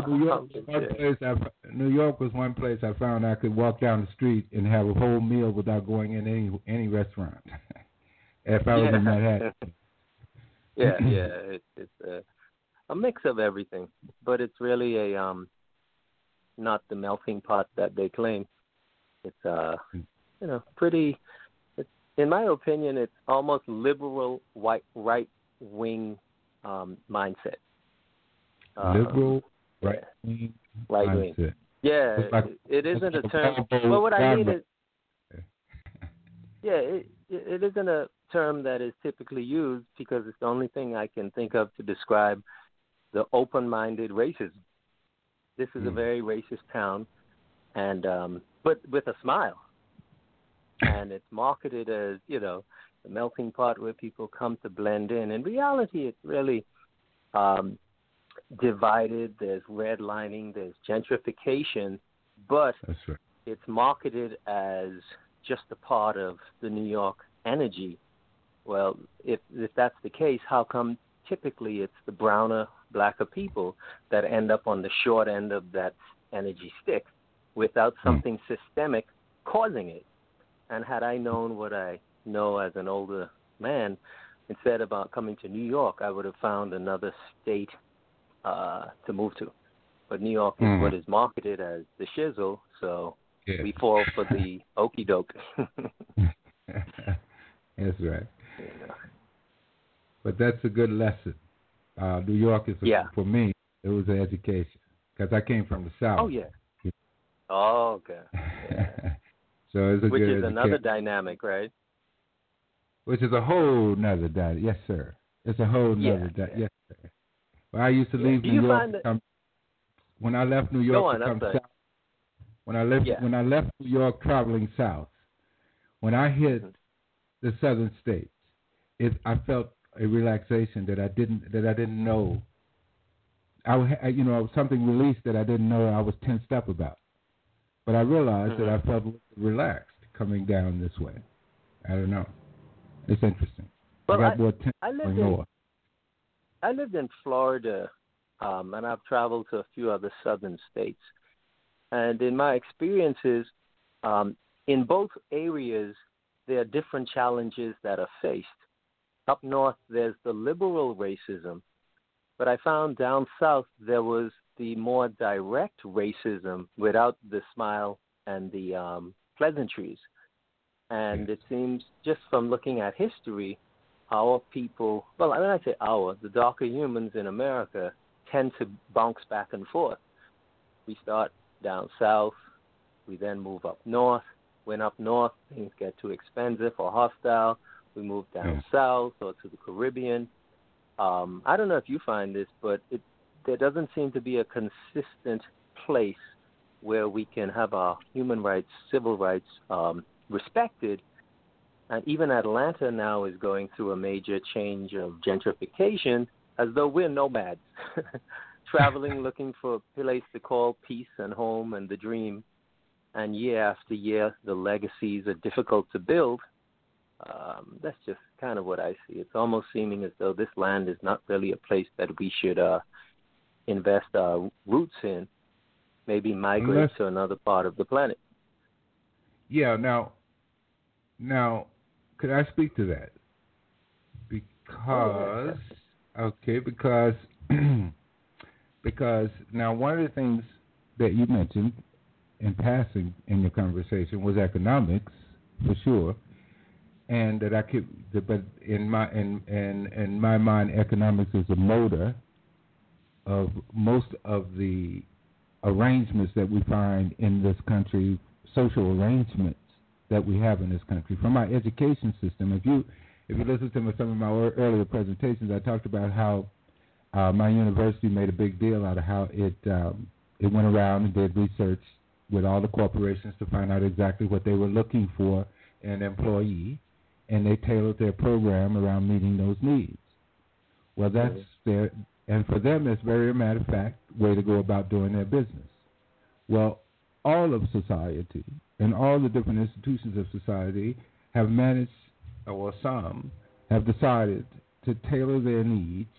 B: New York was one place I found I could walk down the street and have a whole meal without going in any restaurant. If I was in Manhattan.
D: It's a mix of everything, but it's really not the melting pot that they claim. It's pretty. In my opinion, it's almost liberal right wing mindset.
B: Liberal right wing mindset.
D: Yeah, it isn't a term. Well, what I mean is, it isn't a term that is typically used because it's the only thing I can think of to describe the open-minded racism. This is a very racist town, and but with a smile. And it's marketed as, the melting pot where people come to blend in. In reality, it's really divided. There's redlining, there's gentrification, but
B: that's right.
D: It's marketed as just a part of the New York energy. Well, if that's the case, how come typically it's the browner, blacker people that end up on the short end of that energy stick without something systemic causing it? And had I known what I know as an older man, instead about coming to New York, I would have found another state to move to. But New York is what is marketed as the shizzle, so we fall for the okie doke.
B: That's right. Yeah. But that's a good lesson. New York is, for me, it was an education because I came from the South.
D: Oh, yeah. Oh, okay. Yeah.
B: So it's a
D: Which
B: good
D: is another dynamic, right?
B: Which is a whole nother dynamic. Yes, sir. It's a whole nother dynamic. Yes, sir. Well, I used to leave New York. When I left New York to come south. When I left New York traveling south, when I hit the southern states, I felt a relaxation that I didn't know. Something released that I didn't know I was tensed up about. But I realized that I felt relaxed coming down this way. I don't know. It's interesting.
D: Well,
B: I got more tense going north.
D: I lived in Florida, and I've traveled to a few other southern states. And in my experiences, in both areas, there are different challenges that are faced. Up north, there's the liberal racism. But I found down south there was the more direct racism without the smile and the pleasantries. And it seems, just from looking at history, our people, well, when I say the darker humans in America tend to bounce back and forth. We start down south, we then move up north. When up north, things get too expensive or hostile. We move down south or to the Caribbean. I don't know if you find this, but there doesn't seem to be a consistent place where we can have our human rights, civil rights respected. And even Atlanta now is going through a major change of gentrification, as though we're nomads, traveling, looking for a place to call peace and home and the dream. And year after year, the legacies are difficult to build. That's just kind of what I see. It's almost seeming as though this land is not really a place that we should invest our roots in, maybe migrate to another part of the planet.
B: Yeah, now, could I speak to that? Because now one of the things that you mentioned in passing in your conversation was economics, for sure, and that but in my mind, economics is a motor of most of the arrangements that we find in this country, social arrangements that we have in this country. From our education system, if you listen to some of my earlier presentations, I talked about how my university made a big deal out of how it went around and did research with all the corporations to find out exactly what they were looking for in an employee, and they tailored their program around meeting those needs. Well, that's their, and for them, it's very, a matter of fact, way to go about doing their business. Well, all of society and all the different institutions of society have managed, or some have decided to tailor their needs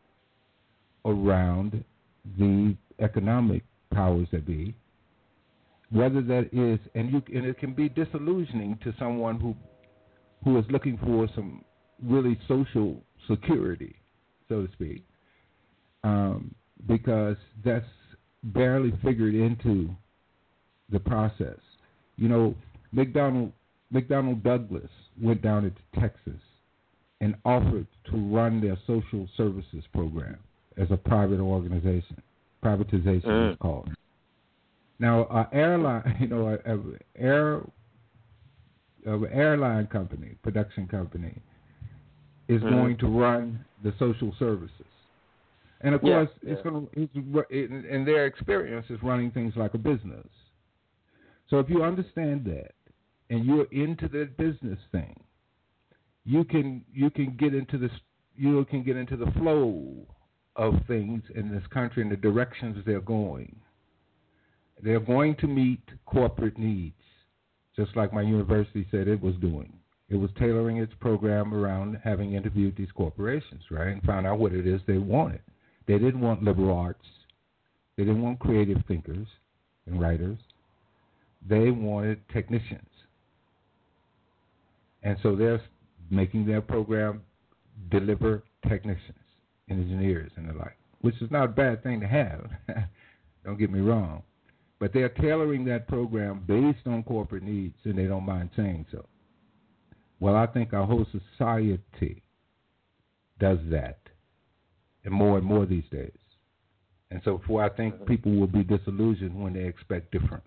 B: around the economic powers that be, whether that is, and it can be disillusioning to someone who is looking for some really social security, so to speak, because that's barely figured into the process. You know, McDonnell Douglas went down into Texas and offered to run their social services program as a private organization. Privatization is called. Now, an airline company, production company, is going to run the social services, and of course, in their experience, is running things like a business. So, if you understand that, and you're into the business thing, you can get into the flow of things in this country and the directions they're going. They're going to meet corporate needs, just like my university said it was doing. It was tailoring its program around having interviewed these corporations, right, and found out what it is they wanted. They didn't want liberal arts. They didn't want creative thinkers and writers. They wanted technicians. And so they're making their program deliver technicians, engineers, and the like, which is not a bad thing to have. Don't get me wrong. But they're tailoring that program based on corporate needs, and they don't mind saying so. Well, I think our whole society does that, and more these days. And so I think people will be disillusioned when they expect differently.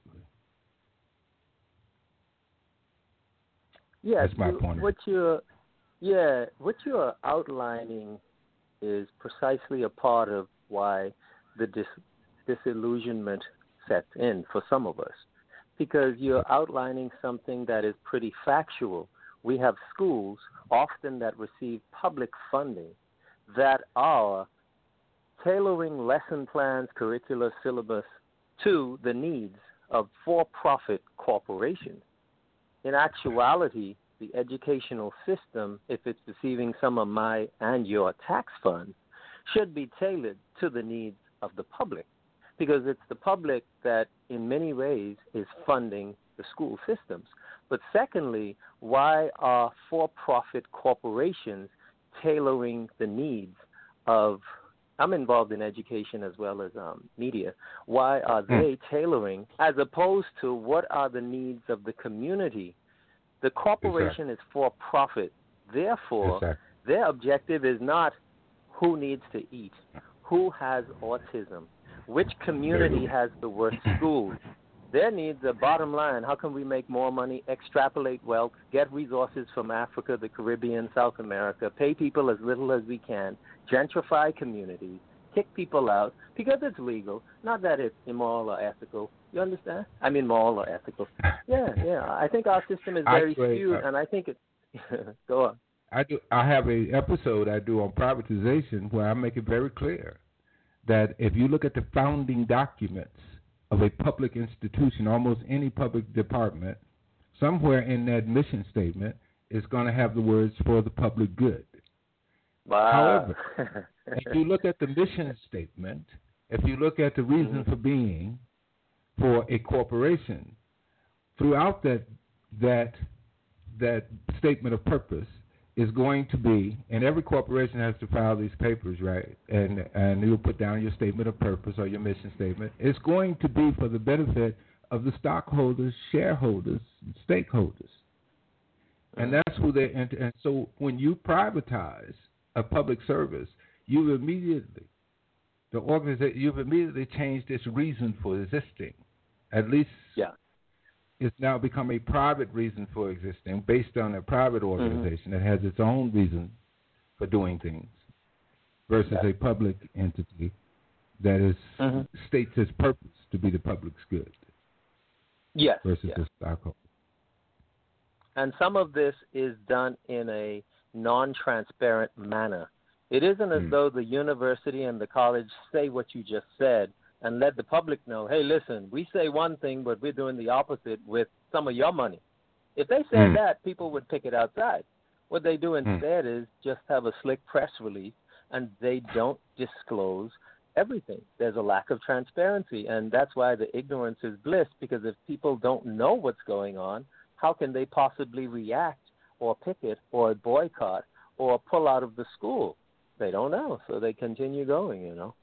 D: Yeah,
B: that's my point.
D: What you're outlining is precisely a part of why the disillusionment sets in for some of us, because you're outlining something that is pretty factual. We have schools often that receive public funding that are tailoring lesson plans, curricular syllabus to the needs of for-profit corporations. In actuality, the educational system, if it's receiving some of my and your tax funds, should be tailored to the needs of the public, because it's the public that in many ways is funding the school systems. But secondly, why are for-profit corporations tailoring the needs of, I'm involved in education as well as media, why are they tailoring as opposed to what are the needs of the community? The corporation is for-profit. Therefore, their objective is not who needs to eat, who has autism, which community has the worst schools. Their needs are bottom line. How can we make more money, extrapolate wealth, get resources from Africa, the Caribbean, South America, pay people as little as we can, gentrify communities, kick people out because it's legal, not that it's immoral or ethical. You understand? I mean moral or ethical. Yeah. I think our system is very skewed, and I think it – go on.
B: I have an episode I do on privatization where I make it very clear that if you look at the founding documents of a public institution, almost any public department, somewhere in that mission statement is going to have the words for the public good.
D: Wow.
B: However, if you look at the mission statement, if you look at the reason for being for a corporation, throughout that statement of purpose is going to be, and every corporation has to file these papers, right? And you'll put down your statement of purpose or your mission statement. It's going to be for the benefit of the stockholders, shareholders, stakeholders. And that's who they enter. And so when you privatize a public service, you immediately, the organization, you've immediately changed its reason for existing. At least it's now become a private reason for existing based on a private organization that has its own reason for doing things versus a public entity that is states its purpose to be the public's good.
D: Yes.
B: Versus the stockholder.
D: And some of this is done in a non-transparent manner. It isn't as though the university and the college say what you just said and let the public know, hey, listen, we say one thing, but we're doing the opposite with some of your money. If they said that, people would pick it outside. What they do instead is just have a slick press release, and they don't disclose everything. There's a lack of transparency, and that's why the ignorance is bliss, because if people don't know what's going on, how can they possibly react or picket or boycott or pull out of the school? They don't know, so they continue going, you know.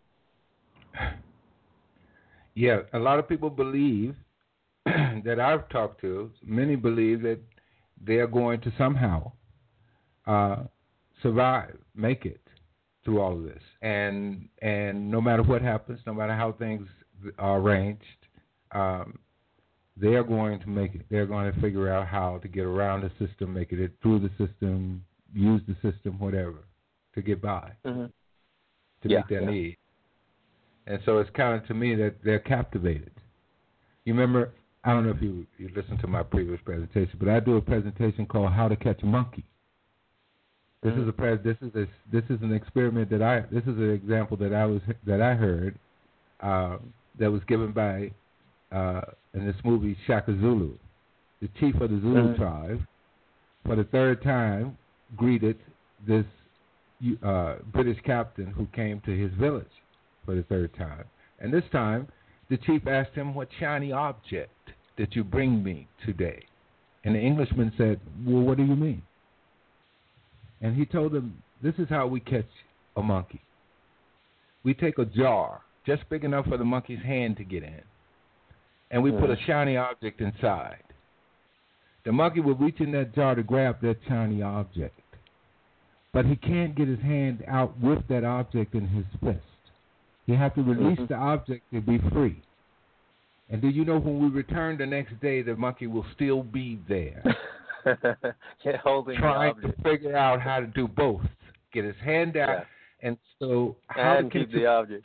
B: Yeah, a lot of people believe that I've talked to, many believe that they're going to somehow survive, make it through all of this. And no matter what happens, no matter how things are arranged, they are going to make it. They're going to figure out how to get around the system, make it through the system, use the system, whatever, to get by, to meet their needs. And so it's kind of to me that they're captivated. You remember, I don't know if you listened to my previous presentation, but I do a presentation called How to Catch a Monkey. This is an experiment this is an example that I heard that was given by in this movie Shaka Zulu, the chief of the Zulu tribe, for the third time greeted this British captain who came to his village for the third time. And this time, the chief asked him, what shiny object did you bring me today? And the Englishman said, well, what do you mean? And he told him, this is how we catch a monkey. We take a jar just big enough for the monkey's hand to get in, and we put a shiny object inside. The monkey will reach in that jar to grab that shiny object, but he can't get his hand out with that object in his fist. You have to release the object to be free. And do you know when we return the next day, the monkey will still be there.
D: Holding
B: trying
D: the
B: to figure out how to do both. Get his hand out, and so how
D: and keep the object.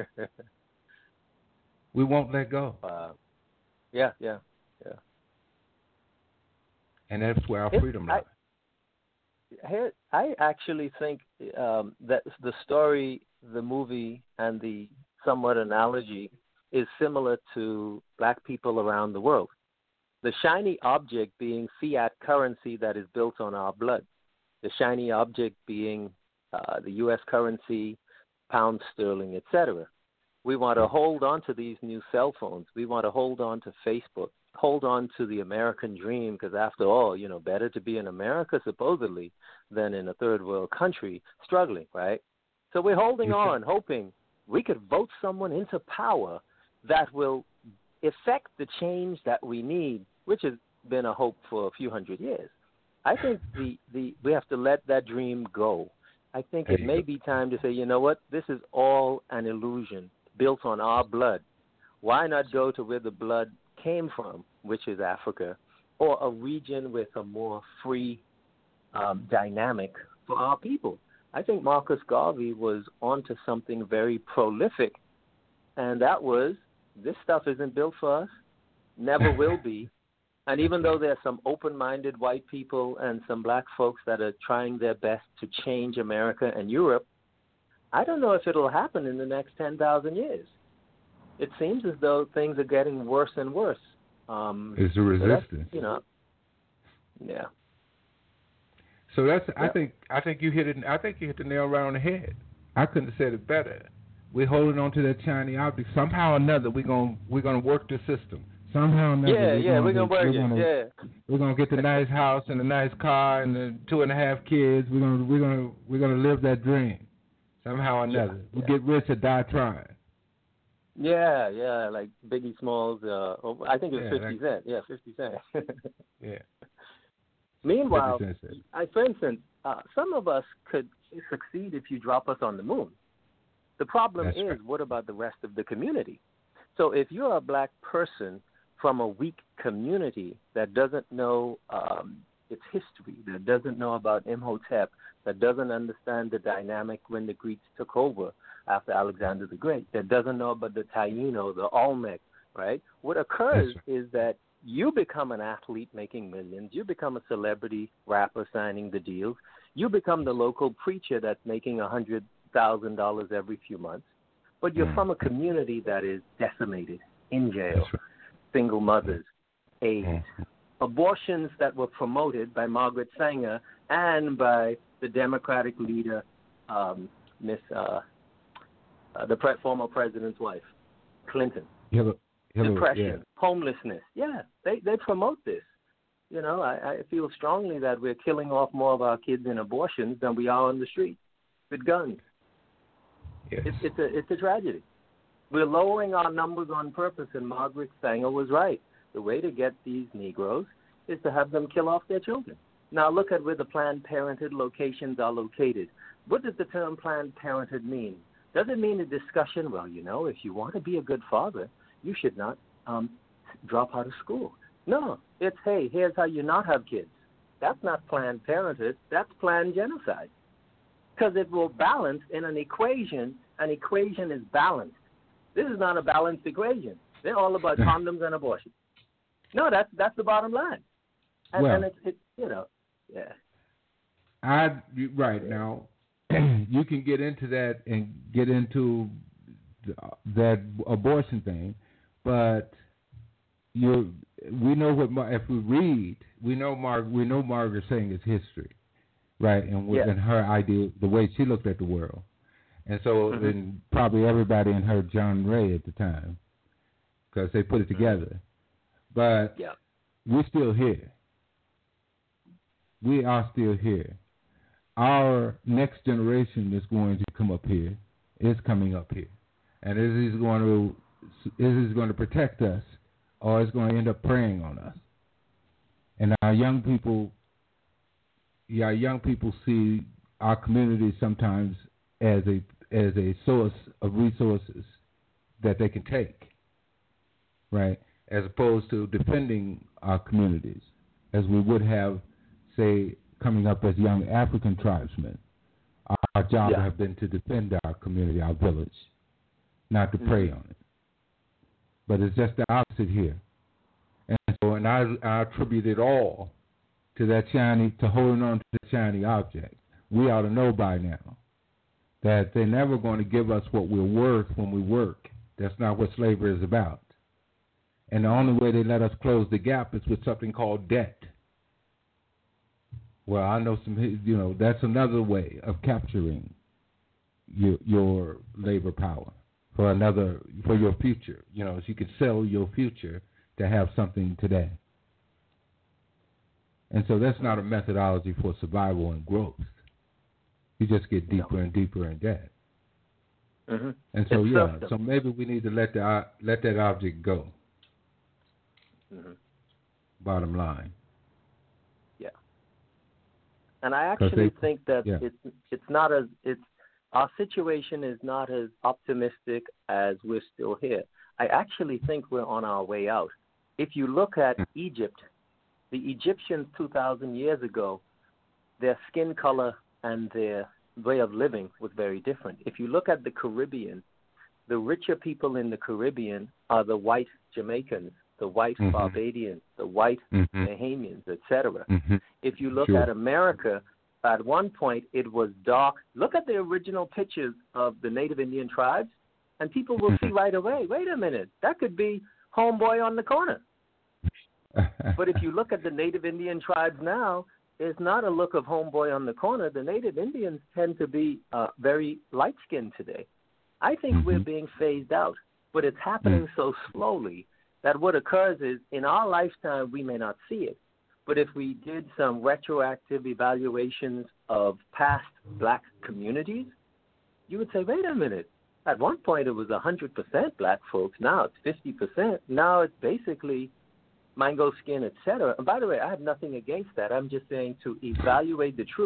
B: We won't let go.
D: Yeah.
B: And that's where our freedom lies.
D: I actually think that the story, the movie, and the somewhat analogy is similar to black people around the world. The shiny object being fiat currency that is built on our blood. The shiny object being the U.S. currency, pound sterling, etc. We want to hold on to these new cell phones. We want to hold on to Facebook, hold on to the American dream, because after all, better to be in America supposedly than in a third world country struggling, right? So we're holding on, hoping we could vote someone into power that will effect the change that we need, which has been a hope for a few hundred years. I think we have to let that dream go. I think it may be time to say, you know what, this is all an illusion built on our blood. Why not go to where the blood came from, which is Africa, or a region with a more free dynamic for our people? I think Marcus Garvey was onto something very prolific, and that was, this stuff isn't built for us, never will be. And even though there's some open-minded white people and some black folks that are trying their best to change America and Europe, I don't know if it'll happen in the next 10,000 years. It seems as though things are getting worse and worse.
B: It's a resistance.
D: Yeah.
B: So that's. I think you hit it. I think you hit the nail right on the head. I couldn't have said it better. We're holding on to that shiny object. Somehow or another, we're gonna work the system. Somehow or another, we're gonna work it. We're gonna get the nice house and the nice car and the 2.5 kids. We're gonna live that dream. Somehow or another, we get rich or die trying.
D: Yeah, like Biggie Smalls. I think it was 50 Cent. Yeah, 50 Cent.
B: Yeah.
D: Meanwhile, for instance, some of us could succeed if you drop us on the moon. The problem
B: That's
D: is,
B: right.
D: what about the rest of the community? So if you're a black person from a weak community that doesn't know its history, that doesn't know about Imhotep, that doesn't understand the dynamic when the Greeks took over after Alexander the Great, that doesn't know about the Taino, the Olmec, right? What occurs is that you become an athlete making millions. You become a celebrity rapper signing the deals. You become the local preacher that's making $100,000 every few months. But you're from a community that is decimated, in jail, single mothers, AIDS, abortions that were promoted by Margaret Sanger and by the Democratic leader, former president's wife, Clinton. Depression, homelessness. Yeah, they promote this. You know, I feel strongly that we're killing off more of our kids in abortions than we are on the street with guns.
B: Yes.
D: It's a tragedy. We're lowering our numbers on purpose, and Margaret Sanger was right. The way to get these Negroes is to have them kill off their children. Now look at where the Planned Parenthood locations are located. What does the term Planned Parenthood mean? Does it mean a discussion? Well, you know, if you want to be a good father, you should not drop out of school. No, it's, hey, here's how you not have kids. That's not Planned Parenthood. That's planned genocide. Because it will balance in an equation. An equation is balanced. This is not a balanced equation. They're all about condoms and abortion. No, that's the bottom line. And it's you know, yeah.
B: Right now, you can get into that and get into that abortion thing, but we know what if we read, we know Margaret Sanger's history, right? And and her idea, the way she looked at the world, and so and probably everybody in her John Ray at the time, because they put it together. But we're still here. We are still here. Our next generation is going to come up here, is coming up here, and it is going to protect us, or it's going to end up preying on us. And our young people see our community sometimes as a source of resources that they can take, right? As opposed to defending our communities, as we would have, say, coming up as young African tribesmen. Our job would have been to defend our community, our village, not to prey on it. But it's just the opposite here. And I attribute it all to to holding on to the shiny object. We ought to know by now that they're never going to give us what we're worth when we work. That's not what slavery is about. And the only way they let us close the gap is with something called debt. Well, I know that's another way of capturing your labor power for your future. You know, so you could sell your future to have something today. And so that's not a methodology for survival and growth. You just get deeper and deeper in debt.
D: Mm-hmm.
B: And so so maybe we need to let that object go.
D: Mm-hmm.
B: Bottom line.
D: Yeah. And I actually think that our situation is not as optimistic as we're still here. I actually think we're on our way out. If you look at Egypt, the Egyptians 2,000 years ago, their skin color and their way of living was very different. If you look at the Caribbean, the richer people in the Caribbean are the white Jamaicans, the white Barbadians, the white Bahamians, etc. If you look at America, at one point it was dark. Look at the original pictures of the Native Indian tribes, and people will see right away, wait a minute, that could be Homeboy on the corner. But if you look at the Native Indian tribes now, it's not a look of Homeboy on the corner. The Native Indians tend to be very light-skinned today. I think we're being phased out, but it's happening so slowly that what occurs is in our lifetime we may not see it. But if we did some retroactive evaluations of past black communities, you would say, wait a minute, at one point it was 100% black folks, now it's 50%, now it's basically mango skin, etc. And by the way, I have nothing against that. I'm just saying to evaluate the truth,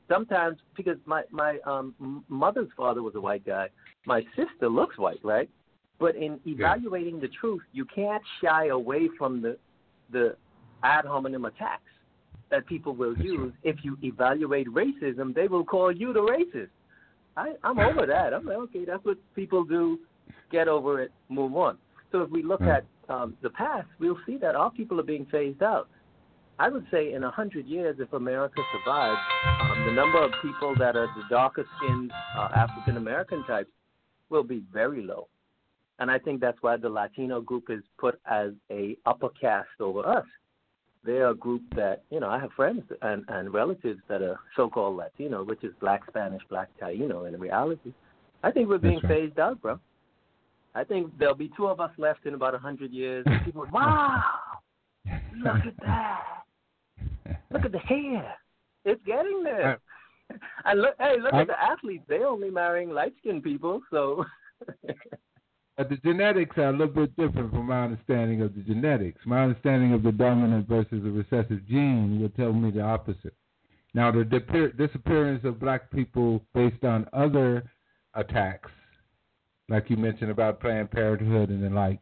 D: sometimes because my mother's father was a white guy, my sister looks white, right? But in evaluating the truth, you can't shy away from the ad hominem attacks that people will use. If you evaluate racism, they will call you the racist. I'm over that. I'm like, okay, that's what people do. Get over it, move on. So if we look at the past, we'll see that our people are being phased out. I would say in 100 years, if America survives, the number of people that are the darker-skinned African-American types will be very low. And I think that's why the Latino group is put as a upper caste over us. They're a group that, I have friends and relatives that are so-called Latino, which is Black Spanish, Black Taino in reality. I think we're being phased out, bro. I think there'll be 2 of us left in about 100 years. And people, wow, look at that. Look at the hair. It's getting there. And look at the athletes. They're only marrying light-skinned people, so.
B: But the genetics are a little bit different from my understanding of the genetics. My understanding of the dominant versus the recessive gene would tell me the opposite. Now, the disappearance of black people based on other attacks, like you mentioned about Planned Parenthood and the like,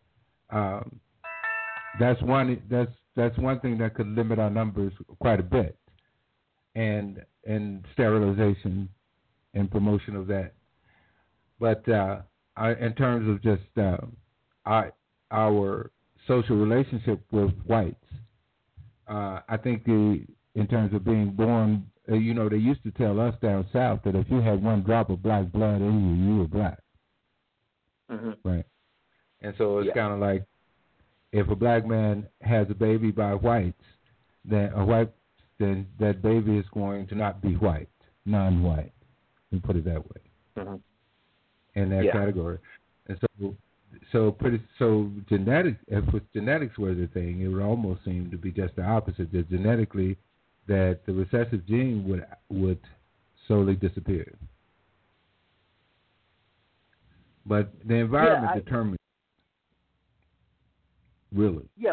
B: that's one thing that could limit our numbers quite a bit, and sterilization and promotion of that. But in terms of just our social relationship with whites, I think in terms of being born, they used to tell us down south that if you had one drop of black blood in you, you were black. Mm-hmm. Right. And so it's kind of like if a black man has a baby by whites, then that baby is going to not be white, non-white. Let me put it that way. Mm-hmm. In that category. And so genetics, if genetics were the thing, it would almost seem to be just the opposite, that genetically that the recessive gene would solely disappear. But the environment determines really. Yeah,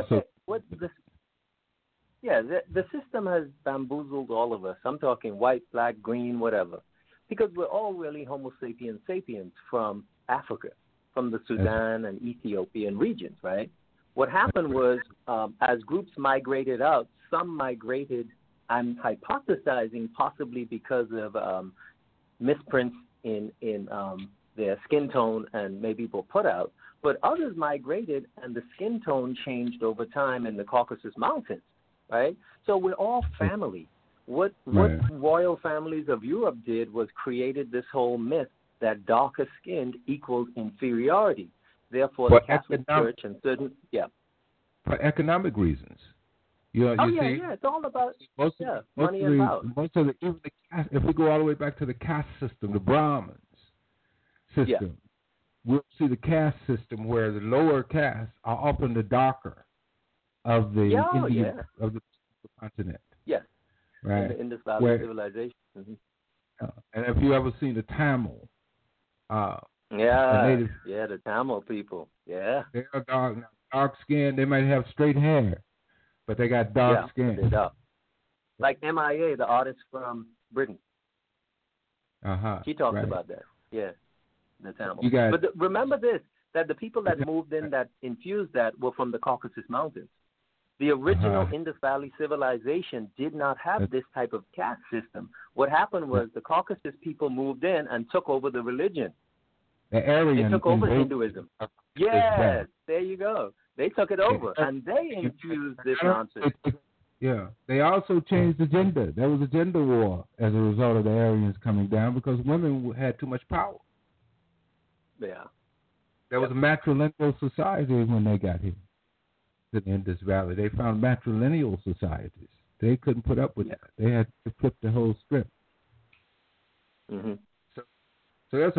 B: the system has bamboozled all of us. I'm talking white, black, green, whatever. Because we're all really Homo sapiens sapiens from Africa, from the Sudan and Ethiopian regions, right? What happened was as groups migrated out, some migrated, I'm hypothesizing possibly because of misprints in their skin tone and maybe were put out, but others migrated and the skin tone changed over time in the Caucasus Mountains, right? So we're all family. What royal families of Europe did was created this whole myth that darker skinned equals inferiority. Therefore, the Catholic Church and certain for economic reasons. See,
D: it's all about money and power.
B: If we go all the way back to the caste system, the Brahmins system, we'll see the caste system where the lower castes are often the darker of the of the continent. Yes. Right.
D: In the Indus Valley civilization. Mm-hmm.
B: And if you ever seen the Tamil,
D: the Tamil people, they're
B: dark skin. They might have straight hair, but they got dark skin.
D: They're dark. Like MIA, the artist from Britain. She talks about that. Yeah, the Tamil. Remember this: that the people that moved in that infused that were from the Caucasus Mountains. The original Indus Valley civilization did not have this type of caste system. What happened was the Caucasus people moved in and took over the religion.
B: They
D: took over Hinduism. Yes, there you go. They took it over, and they infused this nonsense.
B: Yeah. They also changed the gender. There was a gender war as a result of the Aryans coming down because women had too much power.
D: Yeah.
B: There was a matrilineal society when they got here. In Indus Valley, they found matrilineal societies. They couldn't put up with that. They had to flip the whole script.
D: Mm-hmm.
B: So that's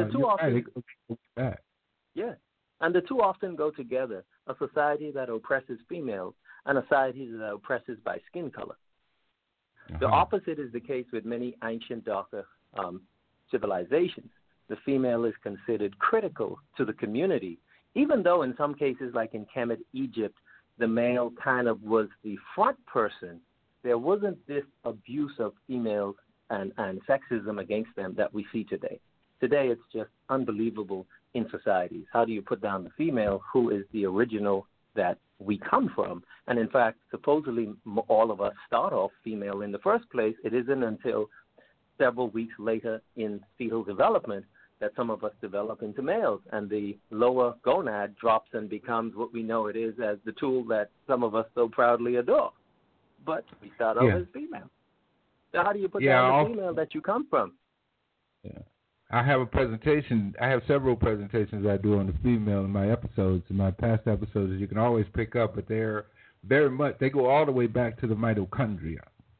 D: and the two often go together. A society that oppresses females and a society that oppresses by skin color. The opposite is the case with many ancient darker civilizations. The female is considered critical to the community. Even though in some cases, like in Kemet, Egypt, the male kind of was the front person there wasn't this abuse of females and sexism against them that we see today. Today, it's just unbelievable in societies. How do you put down the female who is the original that we come from? And in fact, supposedly all of us start off female in the first place. It isn't until several weeks later in fetal development that some of us develop into males, and the lower gonad drops and becomes what we know it is as the tool that some of us so proudly adore. But we start off as female. So how do you put down the female that you come from?
B: Yeah. I have a presentation. I have several presentations I do on the female in my episodes, in my past episodes. You can always pick up, but they're very much, they go all the way back to the mitochondria,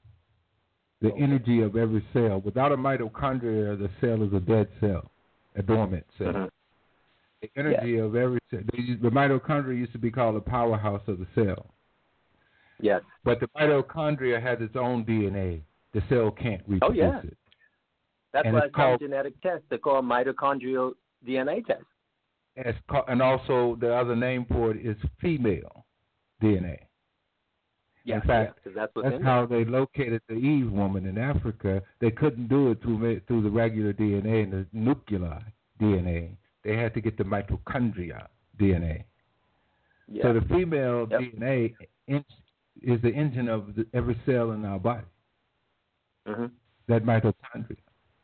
B: the energy of every cell. Without a mitochondria, the cell is a dead cell, a dormant cell.
D: Mm-hmm.
B: The energy of every cell. The mitochondria used to be called the powerhouse of the cell.
D: Yes.
B: But the mitochondria has its own DNA. The cell can't reproduce it.
D: That's why some genetic tests are called mitochondrial DNA tests.
B: And also the other name for it is female DNA.
D: Yeah,
B: in fact,
D: that's
B: how they located the Eve woman in Africa. They couldn't do it through the regular DNA and the nuclear DNA. They had to get the mitochondria DNA. Yeah. So the female DNA is the engine of every cell in our body.
D: Mm-hmm.
B: That mitochondria.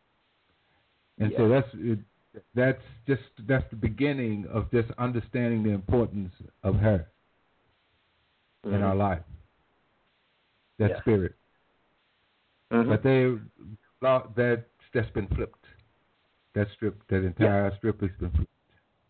B: And so that's the beginning of just understanding the importance of her in our life. That spirit.
D: Mm-hmm.
B: But that's been flipped. That entire strip has been flipped.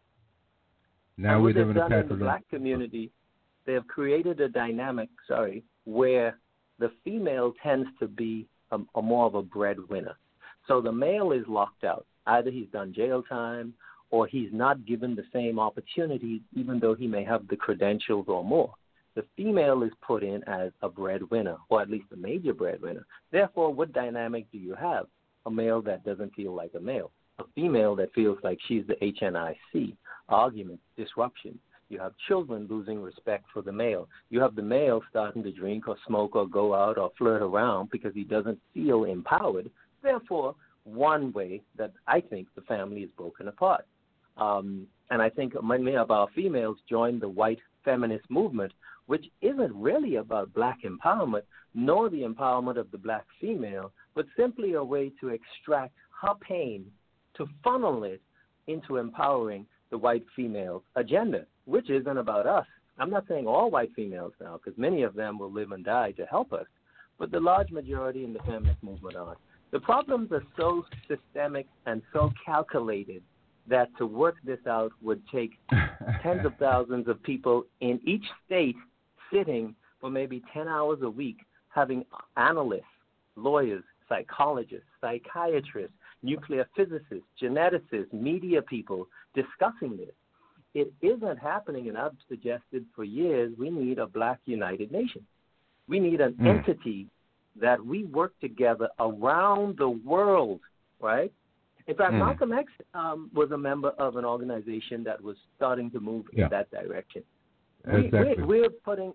B: Now we live in a
D: in the black community. They have created a dynamic, where the female tends to be a more of a breadwinner. So the male is locked out. Either he's done jail time or he's not given the same opportunity, even though he may have the credentials or more. The female is put in as a breadwinner, or at least a major breadwinner. Therefore, what dynamic do you have? A male that doesn't feel like a male. A female that feels like she's the HNIC. Arguments, disruption. You have children losing respect for the male. You have the male starting to drink or smoke or go out or flirt around because he doesn't feel empowered. Therefore, one way that I think the family is broken apart. And I think many of our females joined the white feminist movement, which isn't really about black empowerment, nor the empowerment of the black female, but simply a way to extract her pain, to funnel it into empowering the white female agenda, which isn't about us. I'm not saying all white females now, because many of them will live and die to help us, but the large majority in the feminist movement aren't. The problems are so systemic and so calculated that to work this out would take tens of thousands of people in each state sitting for maybe 10 hours a week, having analysts, lawyers, psychologists, psychiatrists, nuclear physicists, geneticists, media people discussing this. It isn't happening, and I've suggested for years we need a black United Nation. We need an entity that we work together around the world, right? In fact, Malcolm X was a member of an organization that was starting to move in that direction.
B: Exactly.
D: We're putting,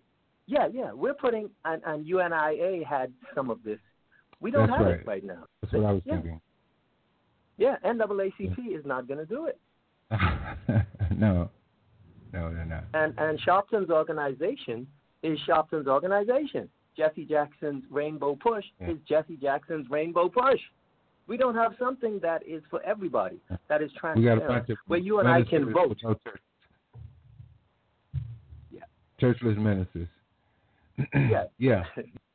D: and UNIA had some of this. We don't have it right now.
B: That's what I was thinking.
D: Yeah, NAACP is not going to do it.
B: No, they're not.
D: And Sharpton's organization is Sharpton's organization. Jesse Jackson's Rainbow Push is Jesse Jackson's Rainbow Push. We don't have something that is for everybody, that is transparent, where you and I can vote.
B: No churchless ministers.
D: Yeah.
B: Yeah.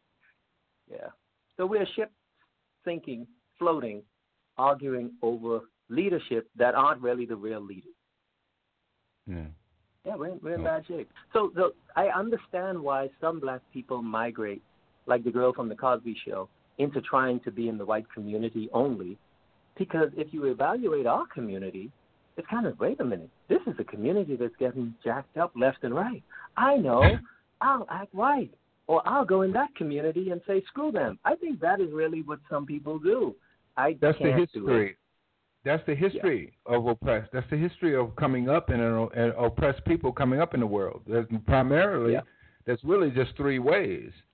D: So we're ship sinking, floating, arguing over leadership that aren't really the real leaders. Yeah, we're in bad shape. So I understand why some black people migrate, like the girl from the Cosby Show, into trying to be in the white community only, because if you evaluate our community, it's kind of, wait a minute, this is a community that's getting jacked up left and right. I know, I'll act white, or I'll go in that community and say, screw them. I think that is really what some people do.
B: That's the history. That's the history of oppressed. That's the history of coming up and oppressed people coming up in the world. There's really just three ways.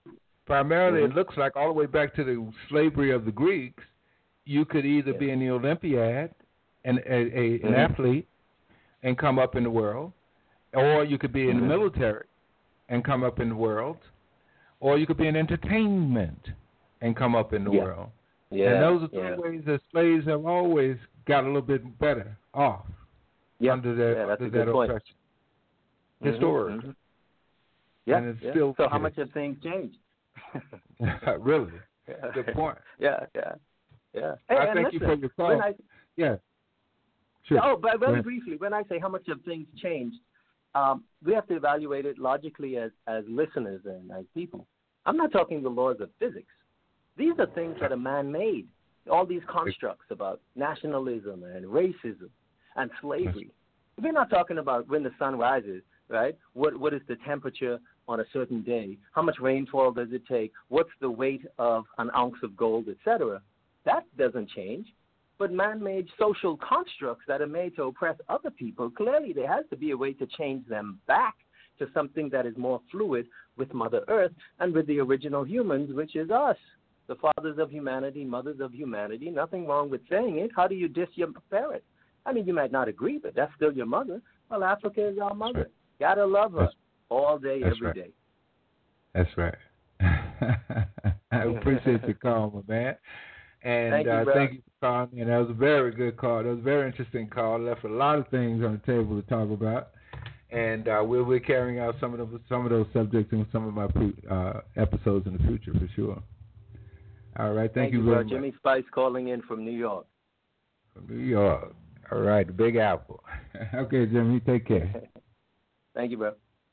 B: primarily it looks like all the way back to the slavery of the Greeks, you could either be in the Olympiad and an athlete and come up in the world, or you could be in the military and come up in the world, or you could be in entertainment and come up in the world. Yeah. And those are three ways that slaves have always got a little bit better off under that oppression. Historically.
D: Yeah.
B: And it's still
D: so how much have things changed?
B: Really? Good point.
D: Yeah.
B: I thank you for your call. Sure.
D: Oh, but very briefly, when I say how much have things changed, we have to evaluate it logically as listeners and as people. I'm not talking the laws of physics. These are things that are man-made. All these constructs about nationalism and racism and slavery. We're not talking about when the sun rises, right? What is the temperature on a certain day? How much rainfall does it take? What's the weight of an ounce of gold, etc.? That doesn't change. But man-made social constructs that are made to oppress other people, clearly there has to be a way to change them back to something that is more fluid with Mother Earth and with the original humans, which is us, the fathers of humanity, mothers of humanity. Nothing wrong with saying it. How do you diss your parent? I mean, you might not agree, but that's still your mother. Well, Africa is our mother. Gotta love her all day, every day.
B: That's right. I appreciate your call, my man. And thank you for calling. And that was a very good call. That was a very interesting call. Left a lot of things on the table to talk about. And we'll be carrying out some of those subjects in some of my episodes in the future for sure. All right. Thank you very much.
D: Jimmy Spice calling in from New York.
B: From New York. All right. The Big Apple. Okay, Jimmy. Take care.
D: Thank you, bro.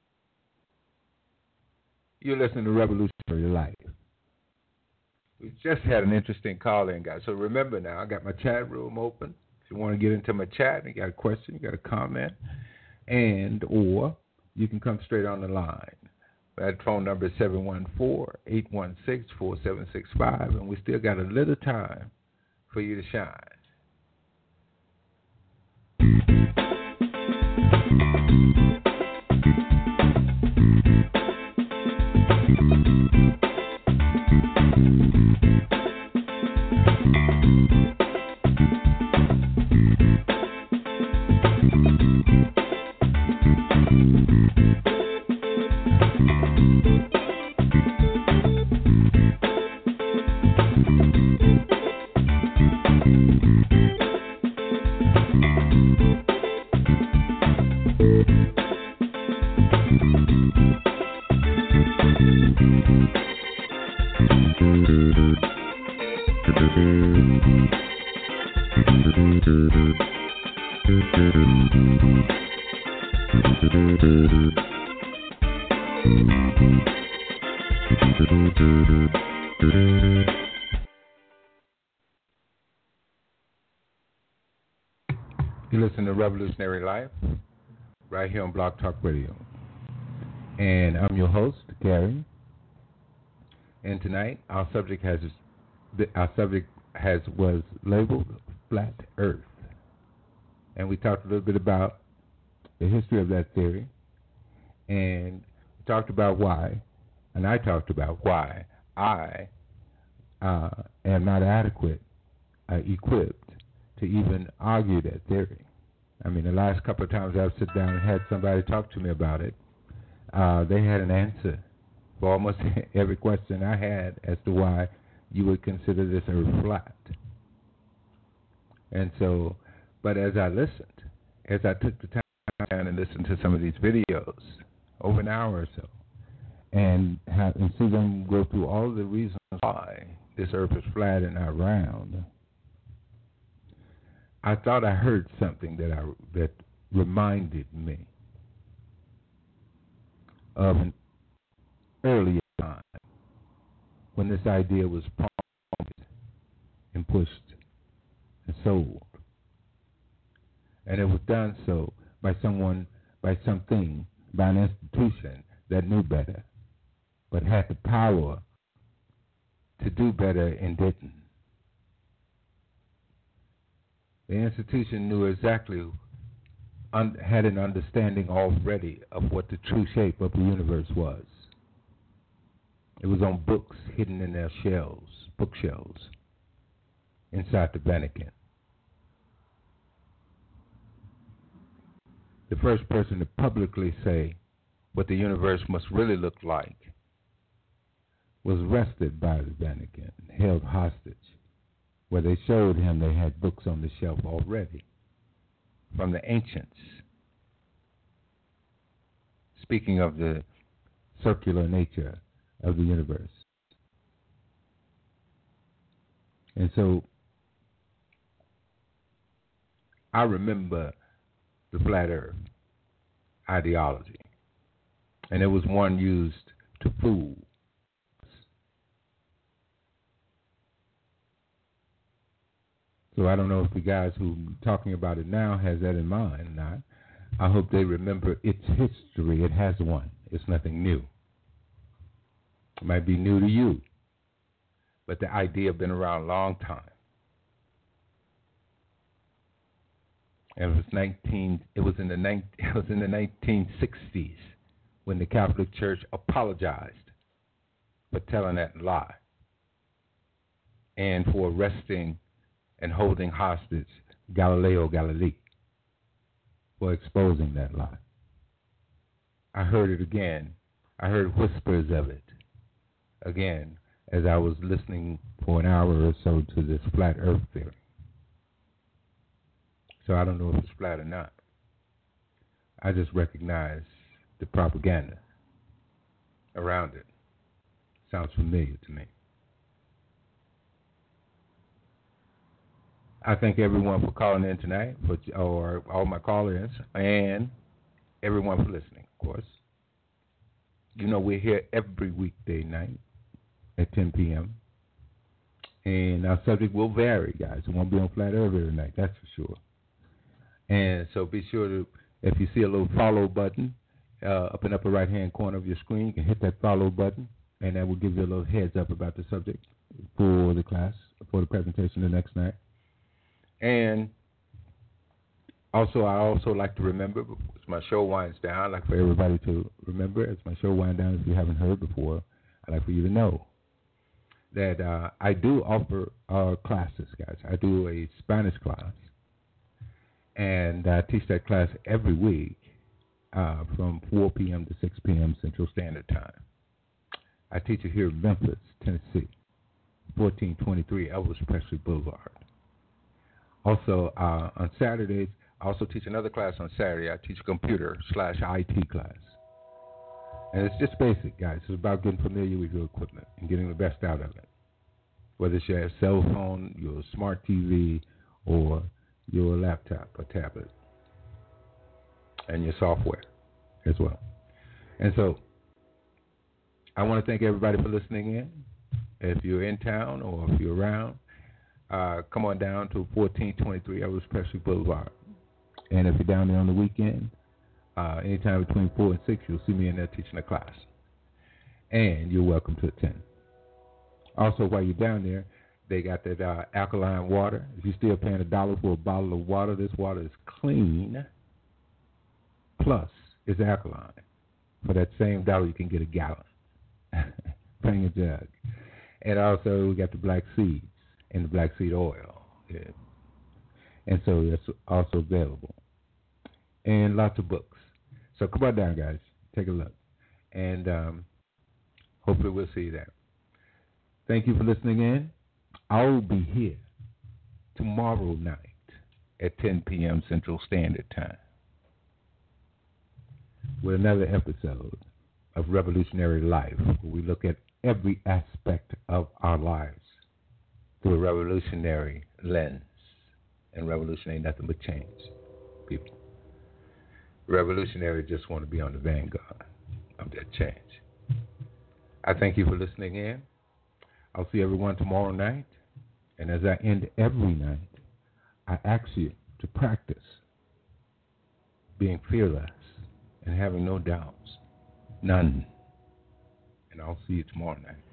B: You're listening to Revolutionary Life. We just had an interesting call in, guys. So remember now, I got my chat room open. If you want to get into my chat, you got a question, you got a comment, or you can come straight on the line. That phone number is 714-816-4765, and we still got a little time for you to shine. You listen to Revolutionary Life right here on Blog Talk Radio. And I'm your host, Gary. And tonight our subject was labeled Flat Earth. And we talked a little bit about the history of that theory. And we talked about why, and I talked about why I am not equipped to even argue that theory. I mean, the last couple of times I've sit down and had somebody talk to me about it, they had an answer for almost every question I had as to why you would consider this Earth flat. And so, but as I listened, as I took the time and listened to some of these videos over an hour or so, and see them go through all the reasons why this Earth is flat and not round, I thought I heard something that reminded me of an earlier time when this idea was promoted and pushed and sold. And it was done so by someone, by something, by an institution that knew better, but had the power to do better and didn't. The institution knew exactly, had an understanding already of what the true shape of the universe was. It was on books hidden in their shelves, bookshelves, inside the Vatican. The first person to publicly say what the universe must really look like was arrested by the Vatican, held hostage, where they showed him they had books on the shelf already from the ancients, speaking of the circular nature of the universe. And so I remember the flat earth ideology, and it was one used to fool. So I don't know if the guys who are talking about it now has that in mind or not. I hope they remember its history. It has one. It's nothing new. It might be new to you, but the idea has been around a long time. And it was in the 1960s when the Catholic Church apologized for telling that lie and for arresting and holding hostage Galileo Galilei for exposing that lie. I heard it again. I heard whispers of it again as I was listening for an hour or so to this flat earth theory. So I don't know if it's flat or not. I just recognize the propaganda around it. Sounds familiar to me. I thank everyone for calling in tonight, or all my call-ins, and everyone for listening, of course. You know, we're here every weekday night at 10 p.m., and our subject will vary, guys. It won't be on Flat Earth every night, that's for sure. And so be sure to, if you see a little follow button up in the upper right-hand corner of your screen, you can hit that follow button, and that will give you a little heads up about the subject for the class, for the presentation the next night. And also, I also like to remember, as my show winds down, I'd like for everybody to remember, as my show winds down, if you haven't heard before, I'd like for you to know that I do offer classes, guys. I do a Spanish class, and I teach that class every week from 4 p.m. to 6 p.m. Central Standard Time. I teach it here in Memphis, Tennessee, 1423 Elvis Presley Boulevard. Also, on Saturdays, I also teach another class on Saturday. I teach a computer/IT class. And it's just basic, guys. It's about getting familiar with your equipment and getting the best out of it. Whether it's your cell phone, your smart TV, or your laptop or tablet. And your software as well. And so, I want to thank everybody for listening in. If you're in town or if you're around, come on down to 1423 Elvis Presley Boulevard. And if you're down there on the weekend, anytime between 4 and 6, you'll see me in there teaching a class. And you're welcome to attend. Also, while you're down there, they got that alkaline water. If you're still paying $1 for a bottle of water, this water is clean, plus it's alkaline. For that same $1, you can get a gallon. Bring a jug. And also, we got the black seeds and the black seed oil. Yeah. And so that's also available. And lots of books. So come on down, guys. Take a look. And hopefully we'll see you there. Thank you for listening in. I'll be here tomorrow night at 10 p.m. Central Standard Time with another episode of Revolutionary Life, where we look at every aspect of our lives through a revolutionary lens. And revolution ain't nothing but change, people. Revolutionary just want to be on the vanguard of that change. I thank you for listening in. I'll see everyone tomorrow night. And as I end every night, I ask you to practice being fearless and having no doubts. None. And I'll see you tomorrow night.